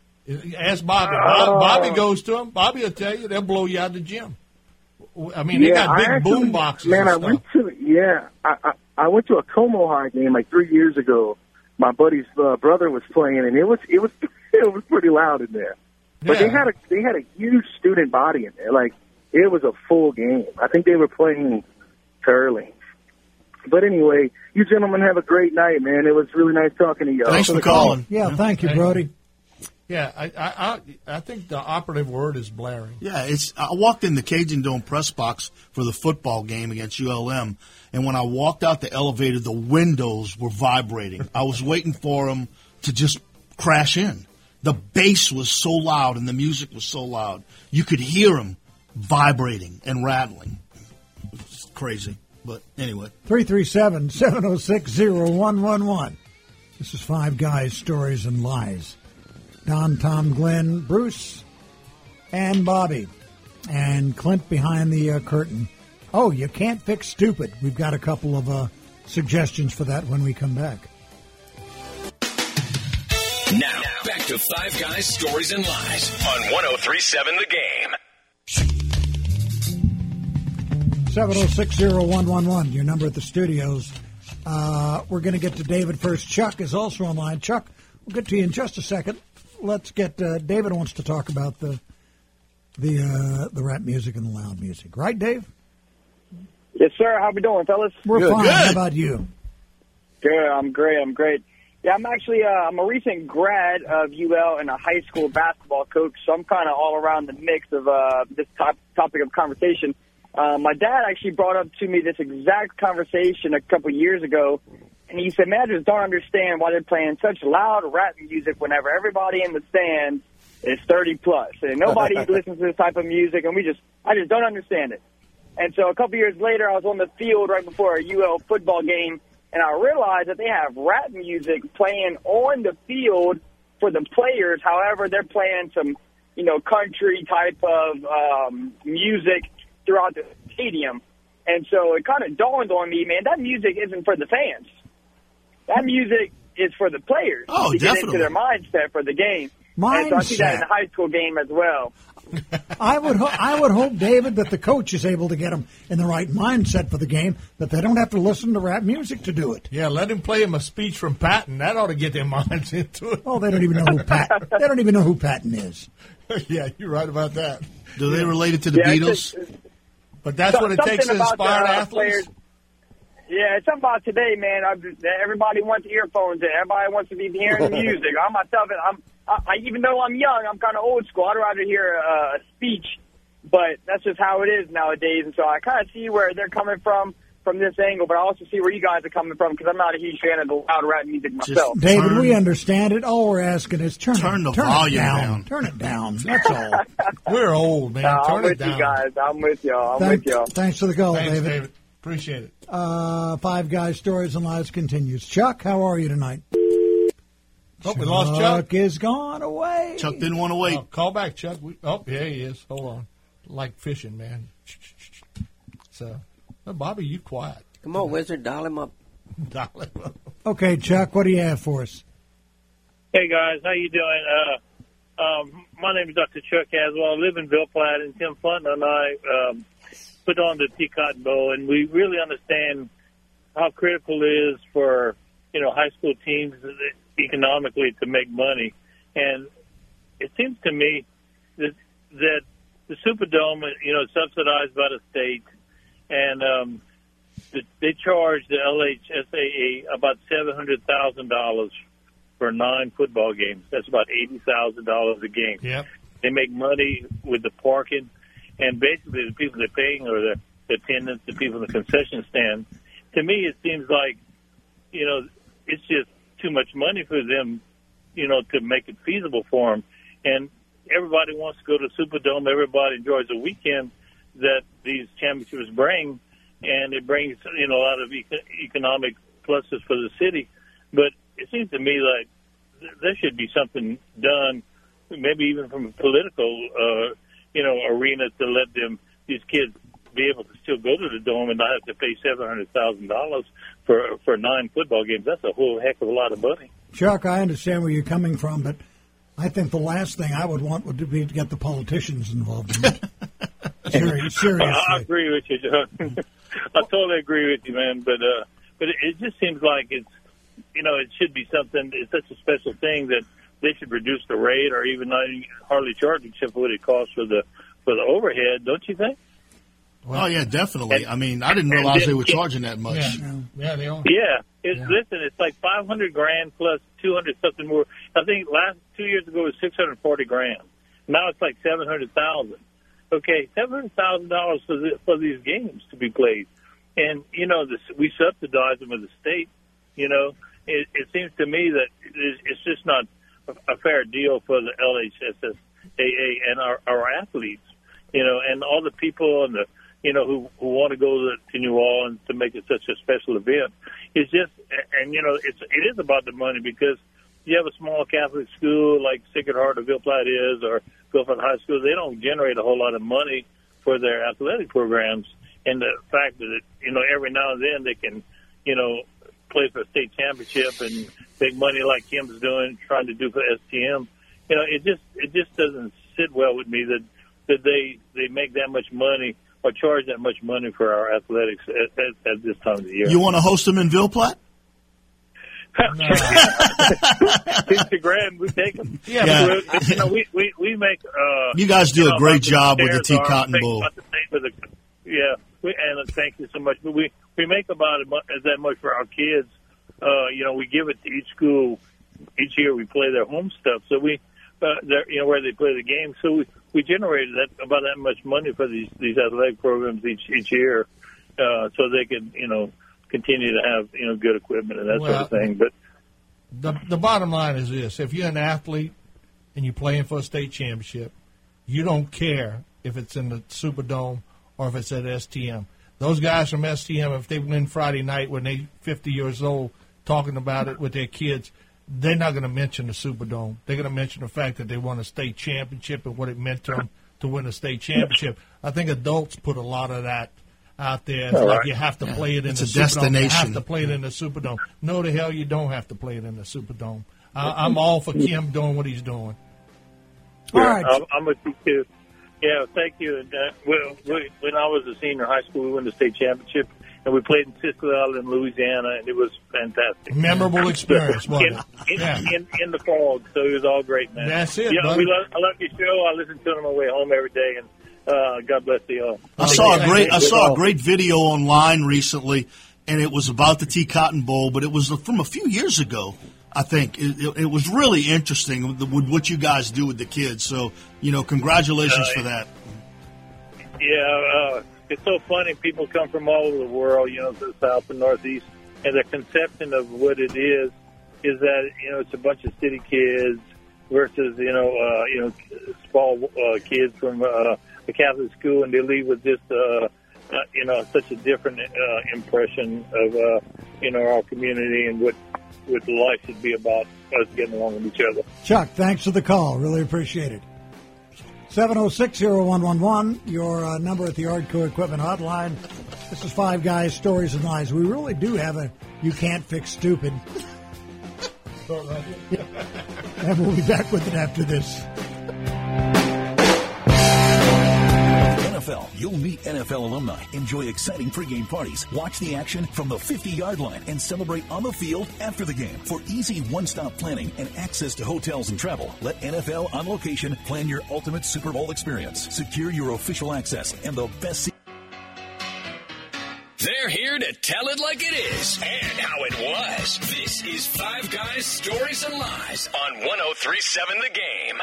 Ask Bobby. Bob, Bobby goes to them. Bobby will tell you they'll blow you out of the gym. I mean, they yeah, got big I actually, boom boxes. Man, and I stuff. went to yeah, I, I I went to a Como High game like three years ago. My buddy's uh, brother was playing, and it was it was it was pretty loud in there. But they Yeah. had a they had a huge student body in there. Like it was a full game. I think they were playing curling. But anyway, you gentlemen have a great night, man. It was really nice talking to you. Thanks for calling. Yeah, thank you, Brody. Yeah, I, I, I, I think the operative word is blaring. Yeah, it's. I walked in the Cajun Dome press box for the football game against U L M, and when I walked out the elevator, the windows were vibrating. I was waiting for them to just crash in. The bass was so loud and the music was so loud, you could hear them vibrating and rattling. It's crazy, but anyway. three three seven, seven oh six, oh one one one. This is Five Guys, Stories and Lies. Don, Tom, Glenn, Bruce, and Bobby. And Clint behind the uh, curtain. Oh, you can't fix stupid. We've got a couple of uh, suggestions for that when we come back. Now, back to Five Guys, Stories, and Lies on one oh three point seven The Game. seven oh six, oh one one one, your number at the studios. Uh, we're going to get to David first. Chuck is also online. Chuck, we'll get to you in just a second. Let's get uh, David wants to talk about the the uh, the rap music and the loud music. Right, Dave? Yes, sir. How we doing, fellas? We're Good, fine. good. How about you? Good. I'm great. I'm great. Yeah, I'm actually uh, I'm a recent grad of U L and a high school basketball coach, so I'm kind of all around the mix of uh, this top, topic of conversation. Uh, my dad actually brought up to me this exact conversation a couple years ago, and he said, man, I just don't understand why they're playing such loud rap music whenever everybody in the stands is thirty plus, and nobody listens to this type of music, and we just, I just don't understand it. And so a couple years later, I was on the field right before a U L football game, and I realized that they have rap music playing on the field for the players. However, they're playing some, you know, country type of um, music throughout the stadium. And so it kind of dawned on me, man, that music isn't for the fans. That music is for the players Oh, to definitely. get into their mindset for the game. And so I see that in Mindset. the high school game as well. I would ho- I would hope, David, that the coach is able to get them in the right mindset for the game, that they don't have to listen to rap music to do it. Yeah, let him play him a speech from Patton. That ought to get their minds into it. Oh, they don't even know who Pat. They don't even know who Patton is. Yeah, you're right about that. Do they relate it to the Yeah, it's Beatles? just- But that's So- what it something takes to about inspire the, uh, athletes. players- Yeah, it's something about today, man. I, everybody wants earphones and everybody wants to be hearing the music. I myself, I'm, I, I, even though I'm young, I'm kind of old school. I'd rather hear uh, a speech, but that's just how it is nowadays. And so I kind of see where they're coming from from this angle, but I also see where you guys are coming from because I'm not a huge fan of the loud rap music myself. David, Turn- we understand it. All we're asking is turn, Turn the it, turn volume it down. down. Turn it down. That's all. We're old, man. Nah, Turn I'm it with down. you guys. I'm with y'all. I'm Thank- with y'all. Thanks for the call, Thanks, David. David. Appreciate it. Uh, Five Guys, Stories and Lies continues. Chuck, how are you tonight? Oh, we lost Chuck. Chuck is gone away. Chuck didn't want to wait. Oh, call back, Chuck. We, oh, yeah, he is. Hold on. Like fishing, man. So, oh, Bobby, you quiet. Come on, Wizard, dial him up. Dial him up. Okay, Chuck, what do you have for us? Hey guys, how you doing? Uh, um, my name is Doctor Chuck Haswell. I live in Ville Platte, and Tim Flunton and I um, put on the Peacock Bowl, and we really understand how critical it is for you know high school teams economically to make money. And it seems to me that that the Superdome, you know, is subsidized by the state, and um, they charge the L H S A A about seven hundred thousand dollars for nine football games. That's about eighty thousand dollars a game. Yep. They make money with the parking, and basically the people they're paying are the, the attendants, the people in the concession stand. To me, it seems like, you know, it's just too much money for them, you know, to make it feasible for them. And everybody wants to go to Superdome. Everybody enjoys the weekend that these championships bring, and it brings, you know, a lot of eco- economic pluses for the city. But it seems to me like th- there should be something done, maybe even from a political, uh, you know, arena to let them, these kids, be able to still go to the Dome and not have to pay seven hundred thousand dollars for for nine football games. That's a whole heck of a lot of money. Chuck, I understand where you're coming from, but I think the last thing I would want would be to get the politicians involved in it. Seriously. Seriously. I agree with you, John. I totally agree with you, man. But uh, but it, it just seems like it's, you know, it should be something. It's such a special thing that they should reduce the rate, or even not hardly charge except for what it costs for the for the overhead. Don't you think? Well, oh, yeah, definitely. And, I mean, I didn't realize then, they were charging that much. Yeah, yeah they are. Yeah. It's, yeah. Listen, it's like five hundred grand plus two hundred something more. I think last two years ago it was six hundred forty grand. Now it's like seven hundred thousand. Okay, seven hundred thousand dollars for the, for these games to be played. And, you know, this, we subsidize them with the state. You know, it, it seems to me that it's just not a, a fair deal for the L H S S A A and our, our athletes, you know, and all the people and the, you know, who, who want to go to, to New Orleans to make it such a special event. It's just, and, you know, it's, it is about the money, because you have a small Catholic school like Sacred Heart or Ville Platte is, or Ville Platte High School. They don't generate a whole lot of money for their athletic programs. And the fact that, you know, every now and then they can, you know, play for a state championship and make money like Kim's doing, trying to do for S T M. You know, it just, it just doesn't sit well with me that, that they, they make that much money or charge that much money for our athletics at, at, at this time of the year. You want to host them in Ville Platte? Fifty grand, we take them. Yeah, yeah. But, you know, we we we make. Uh, you guys do you a know, great job with the T Cotton Bowl. The, yeah, we, and thank you so much. But we we make about as that much for our kids. Uh, you know, we give it to each school each year. We play their home stuff, so we, uh, you know, where they play the game. So we. We generated that about that much money for these these athletic programs each each year, uh, so they could, you know, continue to have, you know, good equipment and that well, sort of thing. But the the bottom line is this: if you're an athlete and you're playing for a state championship, you don't care if it's in the Superdome or if it's at S T M. Those guys from S T M, if they win Friday night when they're fifty years old, talking about it with their kids, they're not going to mention the Superdome. They're going to mention the fact that they won a state championship and what it meant to them to win a state championship. I think adults put a lot of that out there. It's All like right. you have to play it in it's the a Superdome. Destination. You have to play it in the Superdome. No, the hell you don't have to play it in the Superdome. Uh, I'm all for Kim doing what he's doing. Yeah, all right. I'm, I'm with you, too. Yeah, thank you. And, uh, well, we, when I was a senior in high school, we won the state championship. And we played in Cisco Island, Louisiana, and it was fantastic. Memorable experience, wasn't in, it? In, yeah. in, in the fog, so it was all great, man. That's it, yeah, buddy. we love, I love your show. I listen to it on my way home every day, and uh, God bless you all. I saw a great, I saw a great video online recently, and it was about the T Cotton Bowl, but it was from a few years ago. I think it, it, it was really interesting with, with what you guys do with the kids. So, you know, congratulations uh, for that. Yeah. Uh, It's so funny. People come from all over the world, you know, to the South and Northeast, and the conception of what it is is that, you know, it's a bunch of city kids versus, you know, uh, you know, small uh, kids from uh, a Catholic school, and they leave with just, uh, uh, you know, such a different uh, impression of, uh, you know, our community and what what life should be about, us getting along with each other. Chuck, thanks for the call. Really appreciate it. seven oh six, oh one one one, your uh, number at the Yardco Equipment Hotline. This is Five Guys, Stories and Lies. We really do have a You Can't Fix Stupid. And we'll be back with it after this. N F L, you'll meet N F L alumni, enjoy exciting pregame parties, watch the action from the fifty-yard line, and celebrate on the field after the game. For easy one-stop planning and access to hotels and travel, let N F L On Location plan your ultimate Super Bowl experience. Secure your official access and the best seat. They're here here to tell it like it is and how it was. This is Five Guys, Stories, and Lies on one oh three point seven The Game.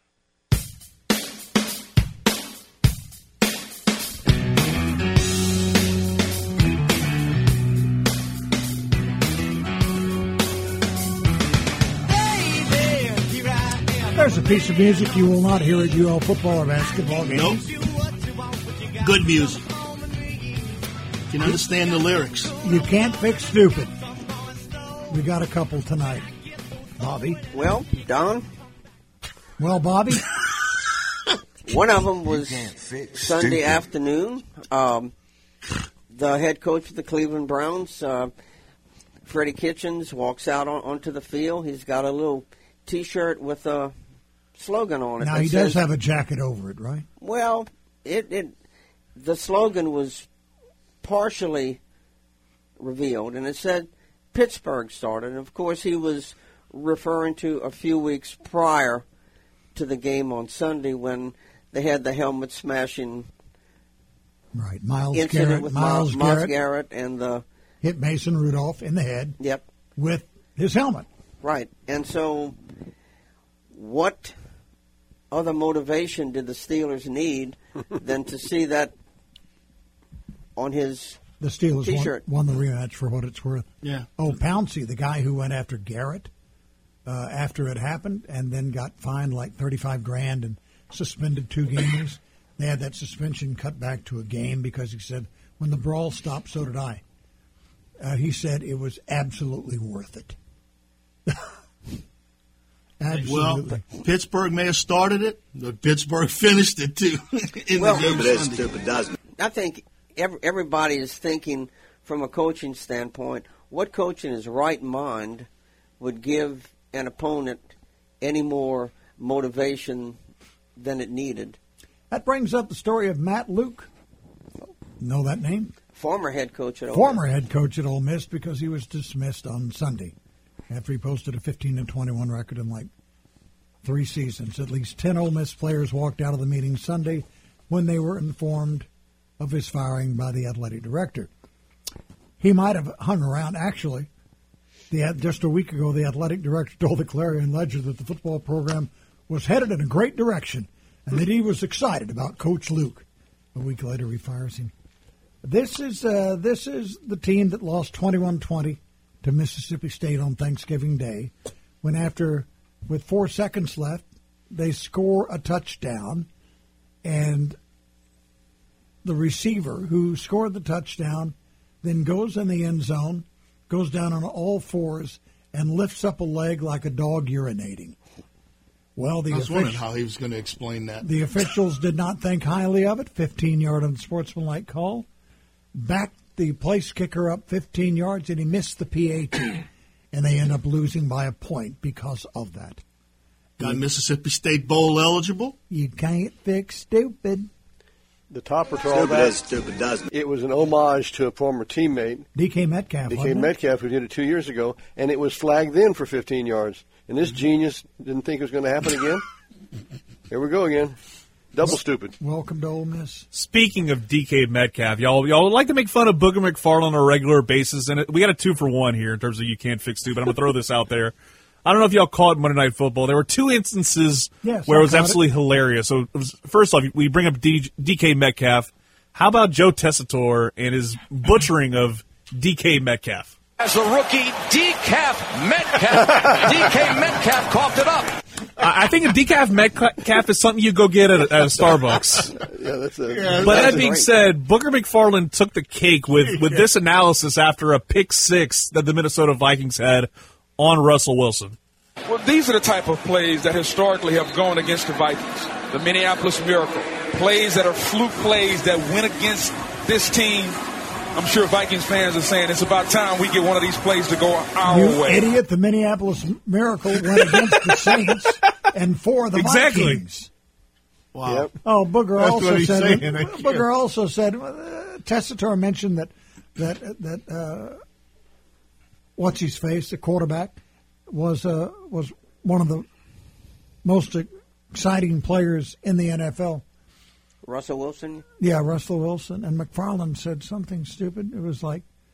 There's a piece of music you will not hear at U L football or basketball games. Nope. Good music. You can understand the lyrics. You can't fix stupid. We got a couple tonight. Bobby. Well, Don. Well, Bobby. One of them was Sunday afternoon. Um, the head coach of the Cleveland Browns, uh, Freddie Kitchens, walks out on, onto the field. He's got a little T-shirt with a slogan on it. Now, he does says, have a jacket over it, right? Well, it, it the slogan was partially revealed, and it said Pittsburgh started. And, of course, he was referring to a few weeks prior to the game on Sunday when they had the helmet-smashing right. Miles incident Garrett, with Miles, Miles Garrett, Garrett and the hit Mason Rudolph in the head. Yep. With his helmet. Right. And so what other motivation did the Steelers need than to see that on his the Steelers T-shirt? Won, won the rematch for what it's worth. Yeah. Oh, Pouncey, the guy who went after Garrett uh, after it happened and then got fined like thirty-five grand and suspended two games. They had that suspension cut back to a game because he said, when the brawl stopped, so did I. Uh, he said it was absolutely worth it. Absolutely. Well, Pittsburgh may have started it, but Pittsburgh finished it too. in well, the game but that's stupid, doesn't it? I think every, everybody is thinking from a coaching standpoint, what coach in his right mind would give an opponent any more motivation than it needed? That brings up the story of Matt Luke. Know that name? Former head coach at Ole Former Miss. head coach at Ole Miss because he was dismissed on Sunday after he posted a fifteen and twenty-one record in like three seasons. At least ten Ole Miss players walked out of the meeting Sunday when they were informed of his firing by the athletic director. He might have hung around. Actually, the, just a week ago, the athletic director told the Clarion Ledger that the football program was headed in a great direction and that he was excited about Coach Luke. A week later, he fires him. This is uh, this is the team that lost twenty-one twenty to Mississippi State on Thanksgiving Day, when after, with four seconds left, they score a touchdown, and the receiver who scored the touchdown then goes in the end zone, goes down on all fours, and lifts up a leg like a dog urinating. Well, the I was wondering offici- how he was going to explain that. The officials did not think highly of it. fifteen-yard unsportsmanlike call. Backed the place kicker up fifteen yards, and he missed the P A T. And they end up losing by a point because of that. Got Mississippi State Bowl eligible? You can't fix stupid. The topper to all Stupid that, is stupid, doesn't it? it was an homage to a former teammate, D K Metcalf, D K wasn't it? Metcalf, who did it two years ago, and it was flagged then for fifteen yards. And this genius didn't think it was going to happen again. Here we go again. Double stupid. Welcome to Ole Miss. Speaking of D K Metcalf, y'all y'all like to make fun of Booger McFarland on a regular basis, and it, we got a two for one here in terms of you can't fix stupid. I'm going to throw this out there. I don't know if y'all caught Monday Night Football. There were two instances yes, where I it was caught absolutely it. hilarious. So, it was, first off, we bring up D, DK Metcalf. How about Joe Tessitore and his butchering of D K Metcalf? As the rookie, Decaf Metcalf. D K Metcalf coughed it up. I, I think a Decaf Metcalf is something you go get at, at a Starbucks. Yeah, that's a, Yeah, but that being great. said, Booger McFarland took the cake with, with this analysis after a pick six that the Minnesota Vikings had on Russell Wilson. Well, these are the type of plays that historically have gone against the Vikings. The Minneapolis Miracle. Plays that are fluke plays that went against this team. I'm sure Vikings fans are saying it's about time we get one of these plays to go our you way. idiot, the Minneapolis Miracle went against the Saints and for the exactly. Vikings. Wow. Yep. Oh, Booger That's also what he's said. saying. Booger also said. Uh, Tessitore mentioned that that that uh, what's his face, the quarterback, was uh, was one of the most exciting players in the N F L. Russell Wilson? Yeah, Russell Wilson. And McFarland said something stupid. It was like,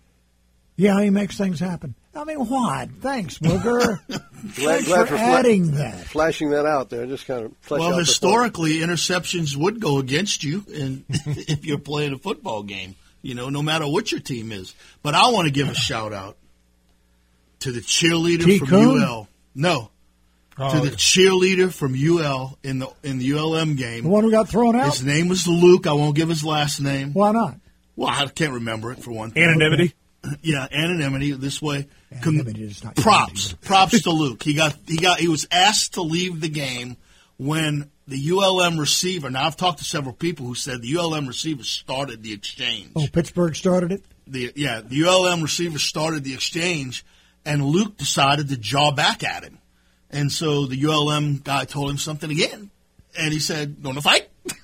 Yeah, he makes things happen. I mean, what? Thanks, Booger. glad, Thanks glad for for adding fla- that. Flashing that out there, just kind of flesh Well, out the historically, interceptions would go against you in, if you're playing a football game, you know, no matter what your team is. But I want to give a shout-out to the cheerleader T. from Coon? U L. No. Oh, to the yeah. cheerleader from U L in the in the U L M game. The one who got thrown out? His name was Luke. I won't give his last name. Why not? Well, I can't remember it for one thing. Anonymity? Yeah, anonymity this way. Anonymity is not Props. Props to Luke. He got he got he was asked to leave the game when the U L M receiver. Now I've talked to several people who said the U L M receiver started the exchange. Oh, Pittsburgh started it? The yeah, the U L M receiver started the exchange, and Luke decided to jaw back at him. And so the U L M guy told him something again, and he said, "Going to fight?"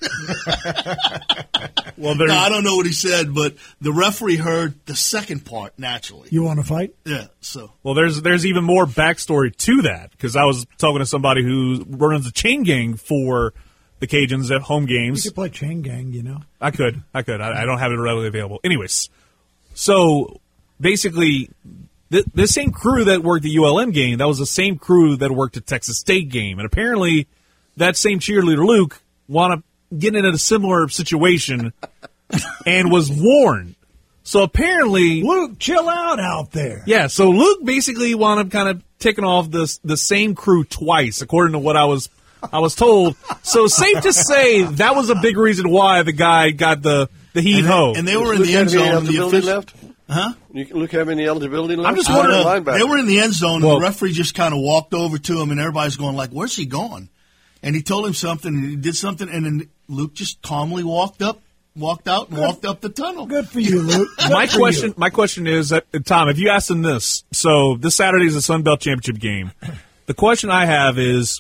Well, no, I don't know what he said, but the referee heard the second part naturally. You want to fight? Yeah. So Well, there's there's even more backstory to that because I was talking to somebody who runs a chain gang for the Cajuns at home You games. could play chain gang, you know. I could, I could. I, I don't have it readily available. Anyways, so basically, th- the same crew that worked the U L M game, that was the same crew that worked the Texas State game, and apparently, that same cheerleader Luke wound up getting in a similar situation and was warned. So apparently, Luke, chill out out there. yeah. So Luke basically wound up kind of taking off the the same crew twice, according to what I was I was told. So safe to say that was a big reason why the guy got the the heave ho. and they were in Luke the end have any zone. The eligibility official, left? huh? You, Luke have any eligibility left? I'm just I don't wondering- know. Linebacker. They were in the end zone, Well- and the referee just kind of walked over to him, and everybody's going like, "Where's he going?" And he told him something, and he did something, and then Luke just calmly walked up, walked out, and walked up the tunnel. Good for you, Luke. Good my for question, you. my question is, uh, Tom, if you asked him this, so this Saturday is the Sun Belt Championship game. The question I have is,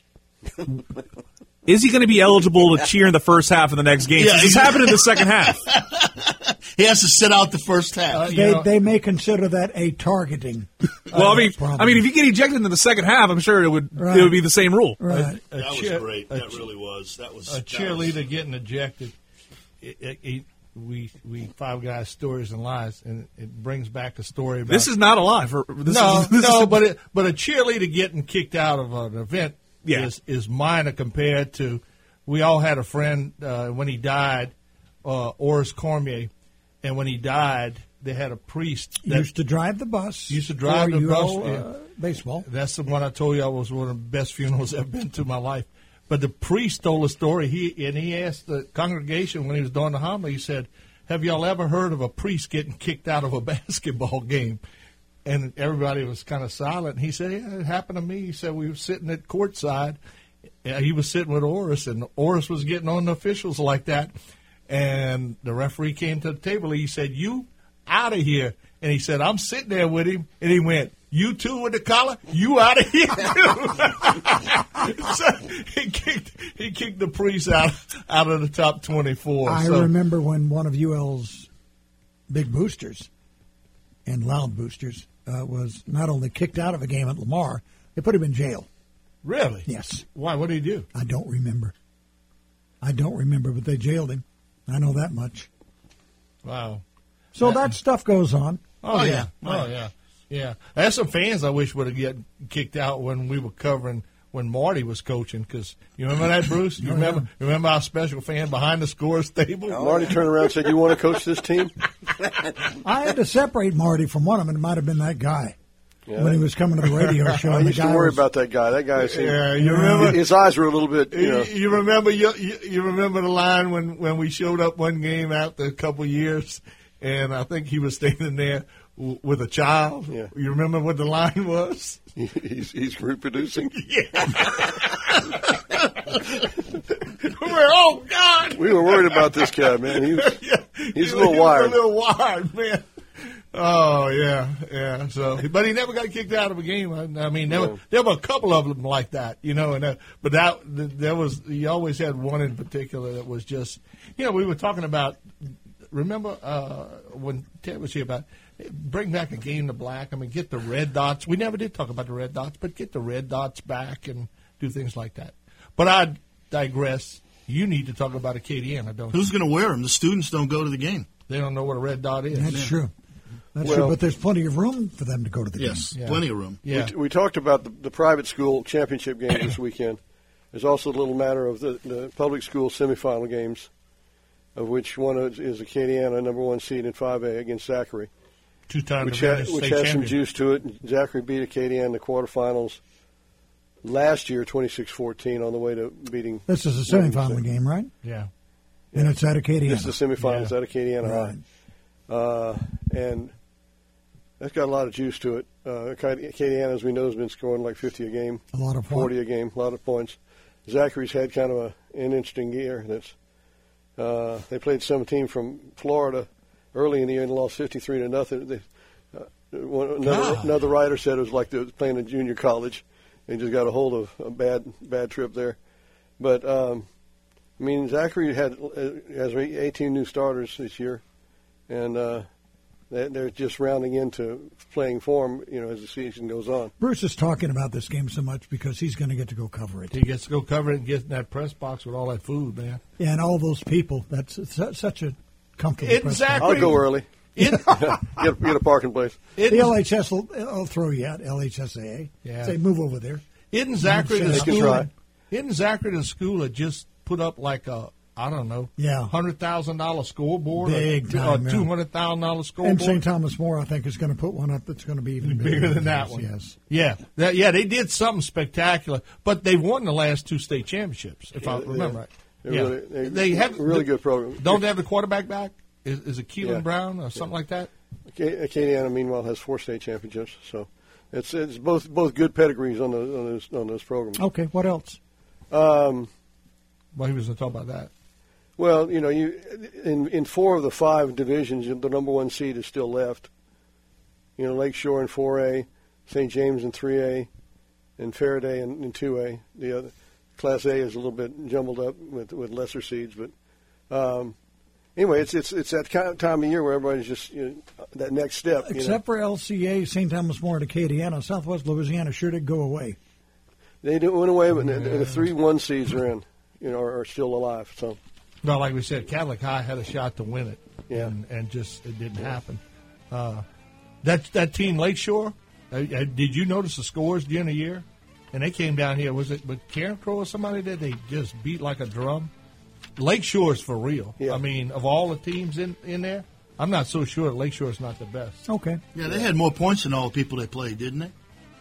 is he going to be eligible to cheer in the first half of the next game? Yeah, Since it's exactly. happened in the second half. He has to sit out the first half. Uh, you They, know- they may consider that a targeting. Well, I mean, problem. I mean, if you get ejected into the second half, I'm sure it would Right. it would be the same rule. Right. a that was cheer- great. a That che- really was. That was a that cheerleader was- getting ejected. It, it, it, we we five guys stories and lies, and it brings back the story about This is not a lie. For this no is, this no, is, but it, but a cheerleader getting kicked out of an event Yeah. is is minor compared to. We all had a friend uh, when he died, uh, Oris Cormier, and when he died, they had a priest that Used to drive the bus. used to drive for the bus. U L, yeah. uh, baseball. That's the one I told you I was one of the best funerals I've been to in my life. But the priest told a story. He and he asked the congregation when he was doing the homily. He said, "Have y'all ever heard of a priest getting kicked out of a basketball game?" And everybody was kind of silent. He said, "Yeah, it happened to me." He said, "We were sitting at courtside. Uh, He was sitting with Oris, and Oris was getting on the officials like that. And the referee came to the table. He said, 'You out of here.' And he said, 'I'm sitting there with him.' And he went, 'You too with the collar? You out of here too.'" So he kicked he kicked the priest out out of the top twenty-four. I so, remember when one of U L's big boosters and loud boosters uh, was not only kicked out of a game at Lamar, they put him in jail. Really? Yes. Why? What did he do? I don't remember. I don't remember, but they jailed him. I know that much. Wow. So that stuff goes on. Oh, Oh, yeah. yeah. Oh yeah. Yeah. There's some fans I wish would have get kicked out when we were covering when Marty was coaching. Because you remember that, Bruce? You remember? Remember our special fan behind the scores table? Marty turned around and said, "You want to coach this team?" I had to separate Marty from one of them. It might have been that guy Yeah. when he was coming to the radio show. I and the used to guy worry was- about that guy. That guy seemed, Yeah, you remember? his eyes were a little bit, you know. You, you remember you, you you remember the line when, when we showed up one game after a couple of years, and I think he was standing there w- with a child. Yeah. You remember what the line was? He's, he's reproducing. Yeah. We're, oh God! We were worried about this guy, man. He was, Yeah. he's a He little was wired. A little wired, man. Oh yeah, yeah. So, but he never got kicked out of a game. I, I mean, there, No. were, there were a couple of them like that, you know. And uh, but that there was he always had one in particular that was just, you know, we were talking about. Remember uh, when Ted was here about bring back a game to black? I mean, get the red dots. We never did talk about the red dots, but get the red dots back and do things like that. But I digress. You need to talk about Acadiana, don't you? Who's going to wear them? The students don't go to the game. They don't know what a red dot is. That's true. That's Well- true, but there's plenty of room for them to go to the Yes, game. plenty of room. We, we talked about the, the private school championship games this weekend. There's also a little matter of the, the public school semifinal games, of which one is, is Acadiana, number one seed in five A against Zachary. Two-time which, ha- defending which state has some champion. juice to it. Zachary beat Acadiana in the quarterfinals last year, twenty-six fourteen, on the way to beating. This is a semifinal game, right? Yeah. And it's at Acadiana. This is the semifinals Yeah. at Acadiana Right. High. Uh, and that's got a lot of juice to it. Uh, Acadiana, as we know, has been scoring like fifty a game. A lot of forty points. a game, a lot of points. Zachary's had kind of a, an interesting year. That's uh, they played some team from Florida early in the year and lost fifty-three to nothing. They, uh, one, another, another writer said it was like they was playing in junior college. They just got a hold of a bad bad trip there. But um, I mean, Zachary had uh, has eighteen new starters this year, and uh, they, they're just rounding into playing form, you know, as the season goes on. Bruce is talking about this game so much because he's going to get to go cover it. He gets to go cover it and get in that press box with all that food, man. Yeah, and all those people. That's su- such a comfortable press box. I'll go early. get, get a parking place. The L H S will will throw you out, L H S A A. Yeah. Say, move over there. Isn't Zachary the They can school? try. Isn't Zachary the school that just put up like a I don't know, Yeah. hundred thousand dollar scoreboard, Big or, time, or yeah. two hundred thousand dollar scoreboard, And Saint Thomas More, I think, is going to put one up that's going to be even bigger, bigger than that one. Yes. Yeah, that, yeah, they did something spectacular, but they've won the last two state championships, if I Yeah, remember yeah. right. They're yeah, really- they- they have really good program. Don't they have the quarterback back? Is, is it Keelan Yeah. Brown or something like that? Aca- Acadiana, meanwhile, has four state championships, so it's it's both both good pedigrees on those on those, on those programs. Okay, what else? Um, well, he was going to talk about that. Well, you know, you in in four of the five divisions, the number one seed is still left. You know, Lakeshore in four A, Saint James in three A, and Faraday in, in two A. The other Class A is a little bit jumbled up with with lesser seeds, but um, anyway, it's it's it's that kind of time of year where everybody's just you know, that next step. You Except know. for L C A, Saint Thomas More, and Acadiana, Southwest Louisiana sure did go away. They didn't went away, but the, the three one seeds are in, you know, are, are still alive. So. Well, like we said, Catholic High had a shot to win it, Yeah. and, and just it didn't happen. Uh, that that team Lakeshore, uh, uh, did you notice the scores during the year? And they came down here. Was it with Karen Crow or somebody that they just beat like a drum? Lakeshore is for real. I mean, of all the teams in, in there, I'm not so sure Lakeshore is not the best. Okay. Yeah, they had more points than all the people they played, didn't they?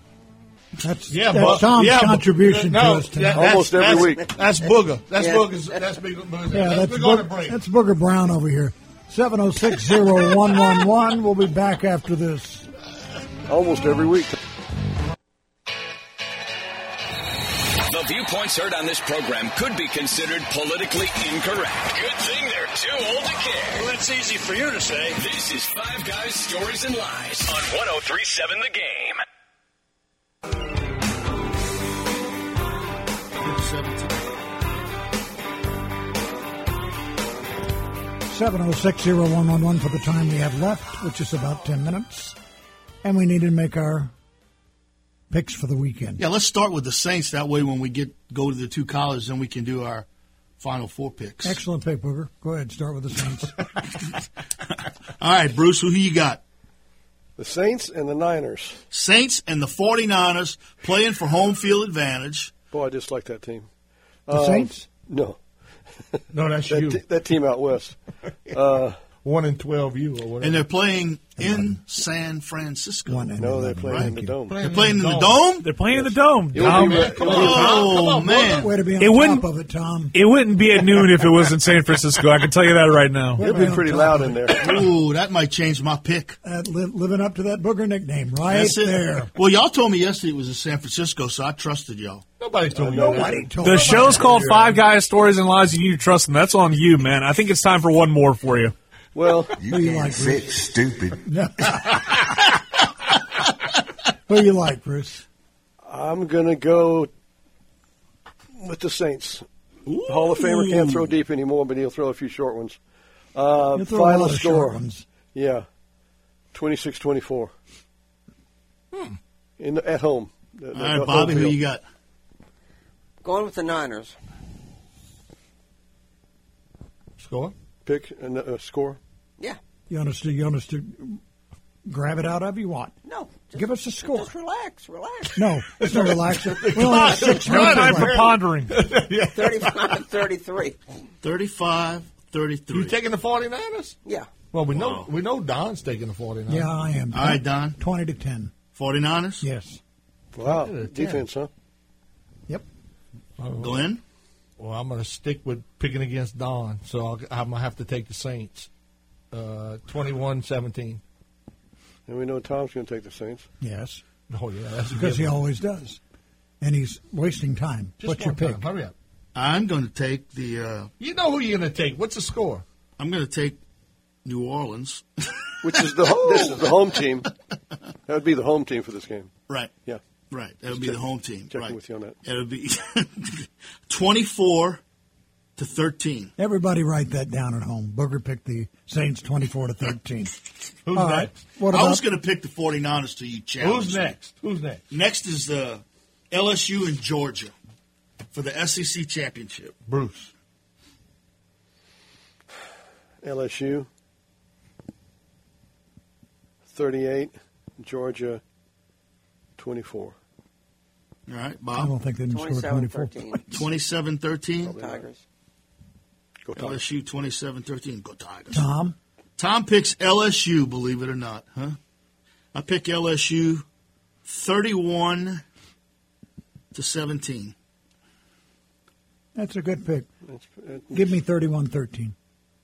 That's, Yeah, that's but, Tom's yeah, but- contribution no, to us tonight. that- that's- that's- That's Booger. That's Yeah. Booger's. That's big. Booger's. Yeah, that's that's, we're going to Boog- break. that's Booger Brown over here. seven oh six oh one one one. We'll be back after this. Almost every week. The viewpoints heard on this program could be considered politically incorrect. Good thing they're too old to care. Well, that's easy for you to say. This is Five Guys, Stories, and Lies on one oh three point seven The Game. seven oh six oh one one one for the time we have left, which is about ten minutes. And we need to make our picks for the weekend. Yeah, let's start with the Saints. That way, when we get go to the two colleges, then we can do our Final Four picks. Excellent pick, Booger. Go ahead, start with the Saints. All right, Bruce, who you got? The Saints and the Niners. Saints and the 49ers playing for home field advantage. Boy, I dislike that team. The Saints? No. No, that's that you. T- that team out west. Uh, One in twelve, you or whatever. And they're playing in San Francisco. no, they're playing in the Dome. They're playing in the Dome? They're playing in the Dome. You'll Tom. be right. Come You'll on, be right. Tom. Come Oh, on, man. Way to be on It top wouldn't- of it, Tom. It wouldn't be at noon if it was in San Francisco. I can tell you that right now. It'll be pretty loud in there. Ooh, that might change my pick. Uh, li- living up to that Booger nickname, right That's it. there. Well, y'all told me yesterday it was in San Francisco, so I trusted y'all. Nobody told you Nobody that. told The me. show's called Five Guys, Stories, and Lies, and you trust them. That's on you, man. I think it's time for one more for you. Well, Who you like, Fit Bruce? stupid. Who you like, Bruce? I'm going to go with the Saints. Hall of Famer can't throw deep anymore, but he'll throw a few short ones. Uh, You'll throw a final lot of score. short ones. Yeah. twenty-six twenty-four. Hmm. In the, at home. The- the- All right, the Bobby, home who field. you got? Going with the Niners. Score? Pick and uh, score. Yeah. You understood? You understood? grab it out of you? What? No. Just, Give us a score. Just relax, relax. No, it's not relaxing. We only have six No minutes time for left. pondering. thirty-five thirty-three. thirty-five thirty-three. You taking the 49ers? Yeah. Well, we know Wow. we know Don's taking the 49ers. Yeah, I am. All right, Don. twenty to ten. 49ers? Yes. Wow. Yeah, Defense, huh? Yep. Glenn? Well, I'm going to stick with picking against Don, so I'll, I'm going to have to take the Saints. Uh, twenty-one seventeen. And we know Tom's going to take the Saints. Yes. Oh, yeah. That's a Because good he one. always does. And he's wasting time. Just What's your one pick? time. Hurry up. I'm going to take the. Uh, You know who you're going to take. What's the score? I'm going to take New Orleans. Which is the ho- this is the home team. That would be the home team for this game. Right. Yeah. Right. That would Just be the checking- home team. checking Right. with you on that. It would be twenty-four to thirteen. Everybody write that down at home. Booger picked the Saints twenty-four to thirteen. Who's All next? right. What I about was going to pick the 49ers to you challenge. Who's me. next? Who's next? Next is uh, L S U and Georgia for the S E C championship. Bruce. L S U, thirty-eight. Georgia, twenty-four. All right, I Bob. don't think they can score twenty-four. twenty-seven thirteen. Tigers. Go L Tigers. S U twenty-seven thirteen. Go Tigers. Tom? Tom picks L S U, believe it or not, huh? I pick L S U thirty-one to seventeen. That's a good pick. That's, that, Give me thirty-one thirteen.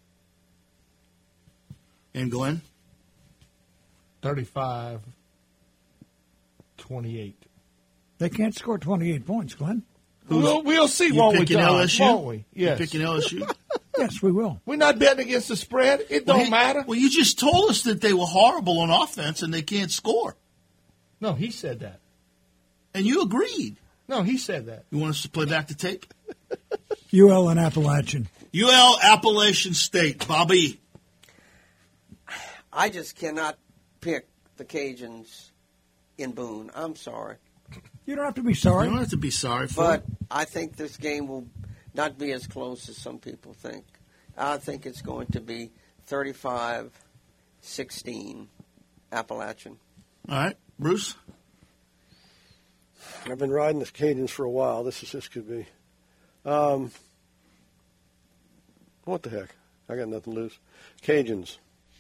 And Glenn? thirty-five twenty-eight. They can't score twenty-eight points, Glenn. We'll, we'll see, You won't we, picking Don? L S U? Won't we? You Yes. picking L S U? Yes, we will. We're not betting against the spread. It don't Well, he- matter. Well, you just told us that they were horrible on offense and they can't score. No, he said that. And you agreed. No, he said that. You want us to play back the tape? U L and Appalachian. U L Appalachian State. Bobby. I just cannot pick the Cajuns in Boone. I'm sorry. You don't have to be sorry. You don't have to be sorry for But it. I think this game will not be as close as some people think. I think it's going to be thirty-five sixteen Appalachian. All right. Bruce? I've been riding the Cajuns for a while. This is this could be. Um, what the heck? I got nothing to lose. Cajuns.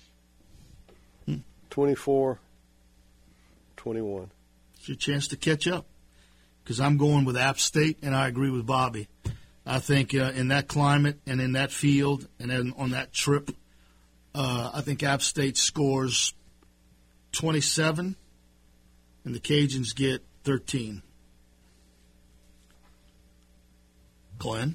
twenty-four twenty-one. It's your chance to catch up because I'm going with App State, and I agree with Bobby. I think uh, in that climate and in that field and then on that trip, uh, I think App State scores twenty-seven, and the Cajuns get thirteen. Glenn?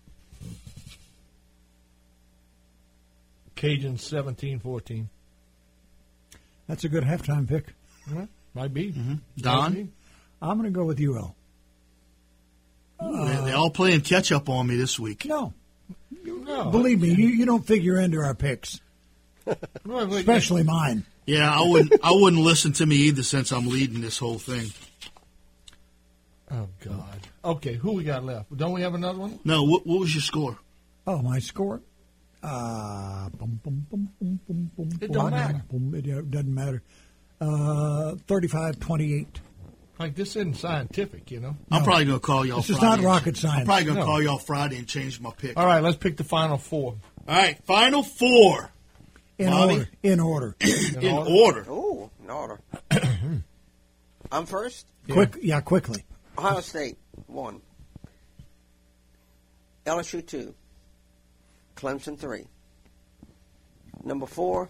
Cajuns seventeen fourteen. That's a good halftime pick. Well, might be. Mm-hmm. Don? Might be. I'm going to go with U L. they, they all playing catch up on me this week. No. No. Believe me, you, you don't figure into our picks, especially mine. Yeah, I wouldn't. I wouldn't listen to me either since I'm leading this whole thing. Oh, God. Okay, who we got left? Don't we have another one? No, what, what was your score? Oh, my score? Uh, boom, boom, boom, boom, boom, boom, It boom, don't boom, matter. boom, it uh, doesn't matter. Uh, thirty-five twenty-eight. Like, this isn't scientific, you know? I'm probably going to call y'all This is Friday. not and- rocket science. I'm probably going to No. call y'all Friday and change my pick. All right, let's pick the final four. All right, final four. In Bobby? order. In order. In order. Oh, in order. I'm first. Quick, yeah, quickly. Ohio State, one. L S U, two. Clemson, three. Number four,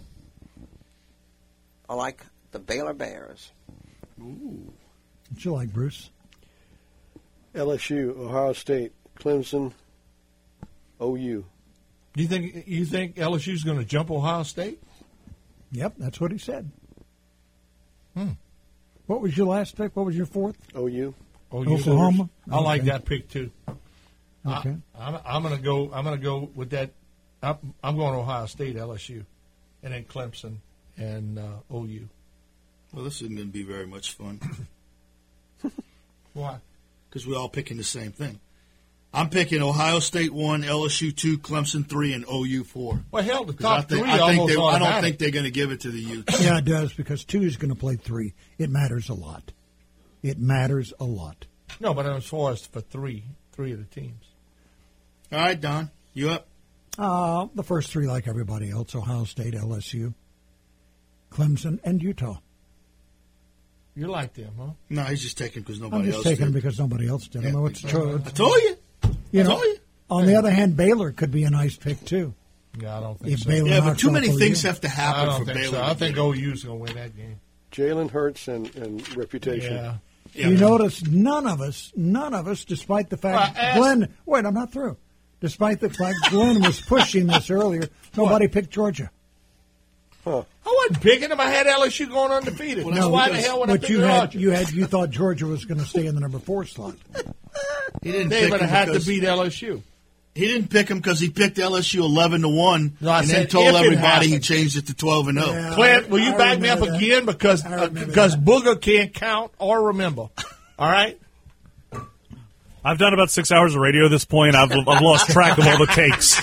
I like the Baylor Bears. Ooh. What you like, Bruce? L S U, Ohio State, Clemson, O U. Do you think you think L S U's going to jump Ohio State? Yep, that's what he said. Hmm. What was your last pick? What was your fourth? O U. Oh, you Oklahoma? I like Okay. that pick too. Okay. I, I'm, I'm going to go. I'm going to go with that. I'm, I'm going to Ohio State, L S U, and then Clemson and uh, O U. Well, this isn't going to be very much fun Why? because we're all picking the same thing. I'm picking Ohio State one, L S U two, Clemson three, and O U four. Well, hell, the 'Cause I top think, three I, think almost they, I don't automatic. think they're going to give it to the Utes. Yeah, it does, because two is going to play three. It matters a lot. It matters a lot. No, but as far as for three, three of the teams. All right, Don, you up? Uh, the first three, like everybody else, Ohio State, L S U, Clemson, and Utah. You like them, huh? No, he's just taking because nobody I'm just else taking did. them because nobody else did. Yeah. I mean, what's the choice? I told you. You I know, told you. on the other hand, Baylor could be a nice pick, too. Yeah, I don't think If so. Baylor Yeah, but knocks too off many O U. things have to I happen don't for think Baylor. so. to I think get O U's going to win that game. Jalen Hurts and, and reputation. Yeah. Yeah. You notice none of us, none of us, despite the fact Well, ask- Glenn, wait, I'm not through. Despite the fact Glenn was pushing this earlier, nobody picked Georgia. Huh. I wasn't picking them. I had L S U going undefeated. Well, Now, no, why the because- hell would I but pick you had, Georgia? you had, you thought Georgia was going to stay in the number four slot. He didn't They pick would him have had to because- beat L S U. He didn't pick him because he picked L S U eleven to one, No, I and then said told if it everybody he happened. changed it to twelve and zero. Yeah. Clint, will you I back me up remember that. again because I uh, remember because that. Booger can't count or remember? All right. I've done about six hours of radio at this point. I've, I've lost track of all the takes.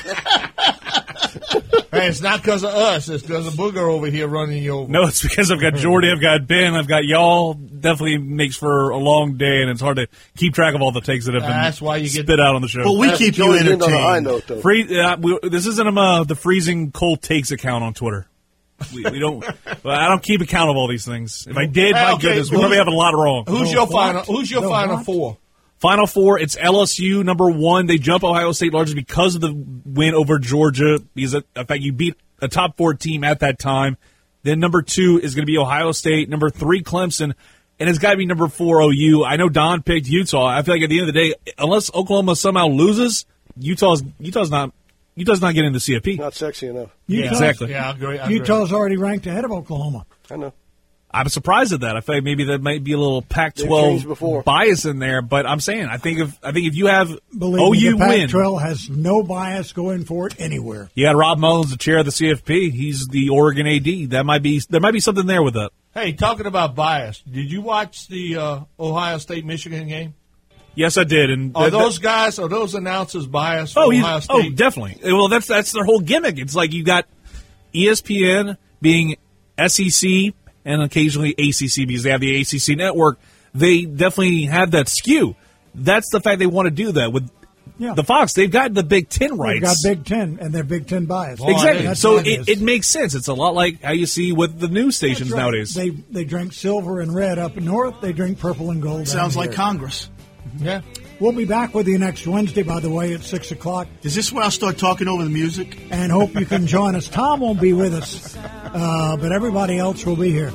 Hey, it's not because of us. It's because of Booger over here running you over. No, it's because I've got Jordy, I've got Ben, I've got y'all. Definitely makes for a long day, and it's hard to keep track of all the takes that have been That's why you get- spit out on the show. But we That's keep you Joey's end on a high entertained. note, though. Free, uh, we, this isn't um, uh, the freezing cold takes account on Twitter. We, we don't. Well, I don't keep account of all these things. If I did, Hey, my okay, goodness, we who's- probably have a lot wrong. Who's The your what? final? Who's your The final what? four? Final four, it's L S U, number one. They jump Ohio State largely because of the win over Georgia, because of the fact you beat a top four team at that time. Then number two is going to be Ohio State. Number three, Clemson. And it's got to be number four, O U. I know Don picked Utah. I feel like at the end of the day, unless Oklahoma somehow loses, Utah's Utah's not Utah's not getting the C F P. Not sexy enough. Yeah, Utah's- exactly. Yeah, I agree. I agree. Utah's already ranked ahead of Oklahoma. I know. I'm surprised at that. I feel like maybe that might be a little Pac They've twelve changed before. bias in there, but I'm saying I think if I think if you have Believe O me, U the win, Pac twelve has no bias going for it anywhere. you got Rob Mullins, the chair of the C F P. He's the Oregon A D. That might be there might be something there with that. Hey, talking about bias, did you watch the uh, Ohio State Michigan game? Yes, I did. And Are that- those guys? Are those announcers biased? For Oh, you, Ohio oh, State? definitely. Well, that's that's their whole gimmick. It's like you got E S P N being S E C and occasionally A C C because they have the A C C network. They definitely have that skew. That's the fact they want to do that with Yeah. the Fox. They've got the Big Ten rights. They've got Big Ten, and they're Big Ten bias. Exactly. That's So what it, is. it makes sense. It's a lot like how you see with the news stations That's right. nowadays. They they drink silver and red up north. They drink purple and gold. Sounds down like here. Congress. Yeah. We'll be back with you next Wednesday, by the way, at six o'clock. Is this where I'll start talking over the music? And hope you can join us. Tom won't be with us, uh, but everybody else will be here.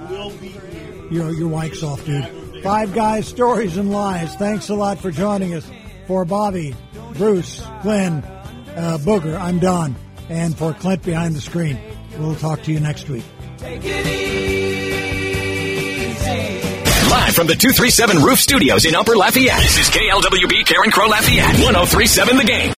Your, your mic's off, dude. Five Guys, Stories, and Lies. Thanks a lot for joining us. For Bobby, Bruce, Glenn, uh, Booger, I'm Don. And for Clint behind the screen, we'll talk to you next week. Live from the two three seven Roof Studios in Upper Lafayette, this is K L W B Karen Crow Lafayette, one oh three point seven The Game.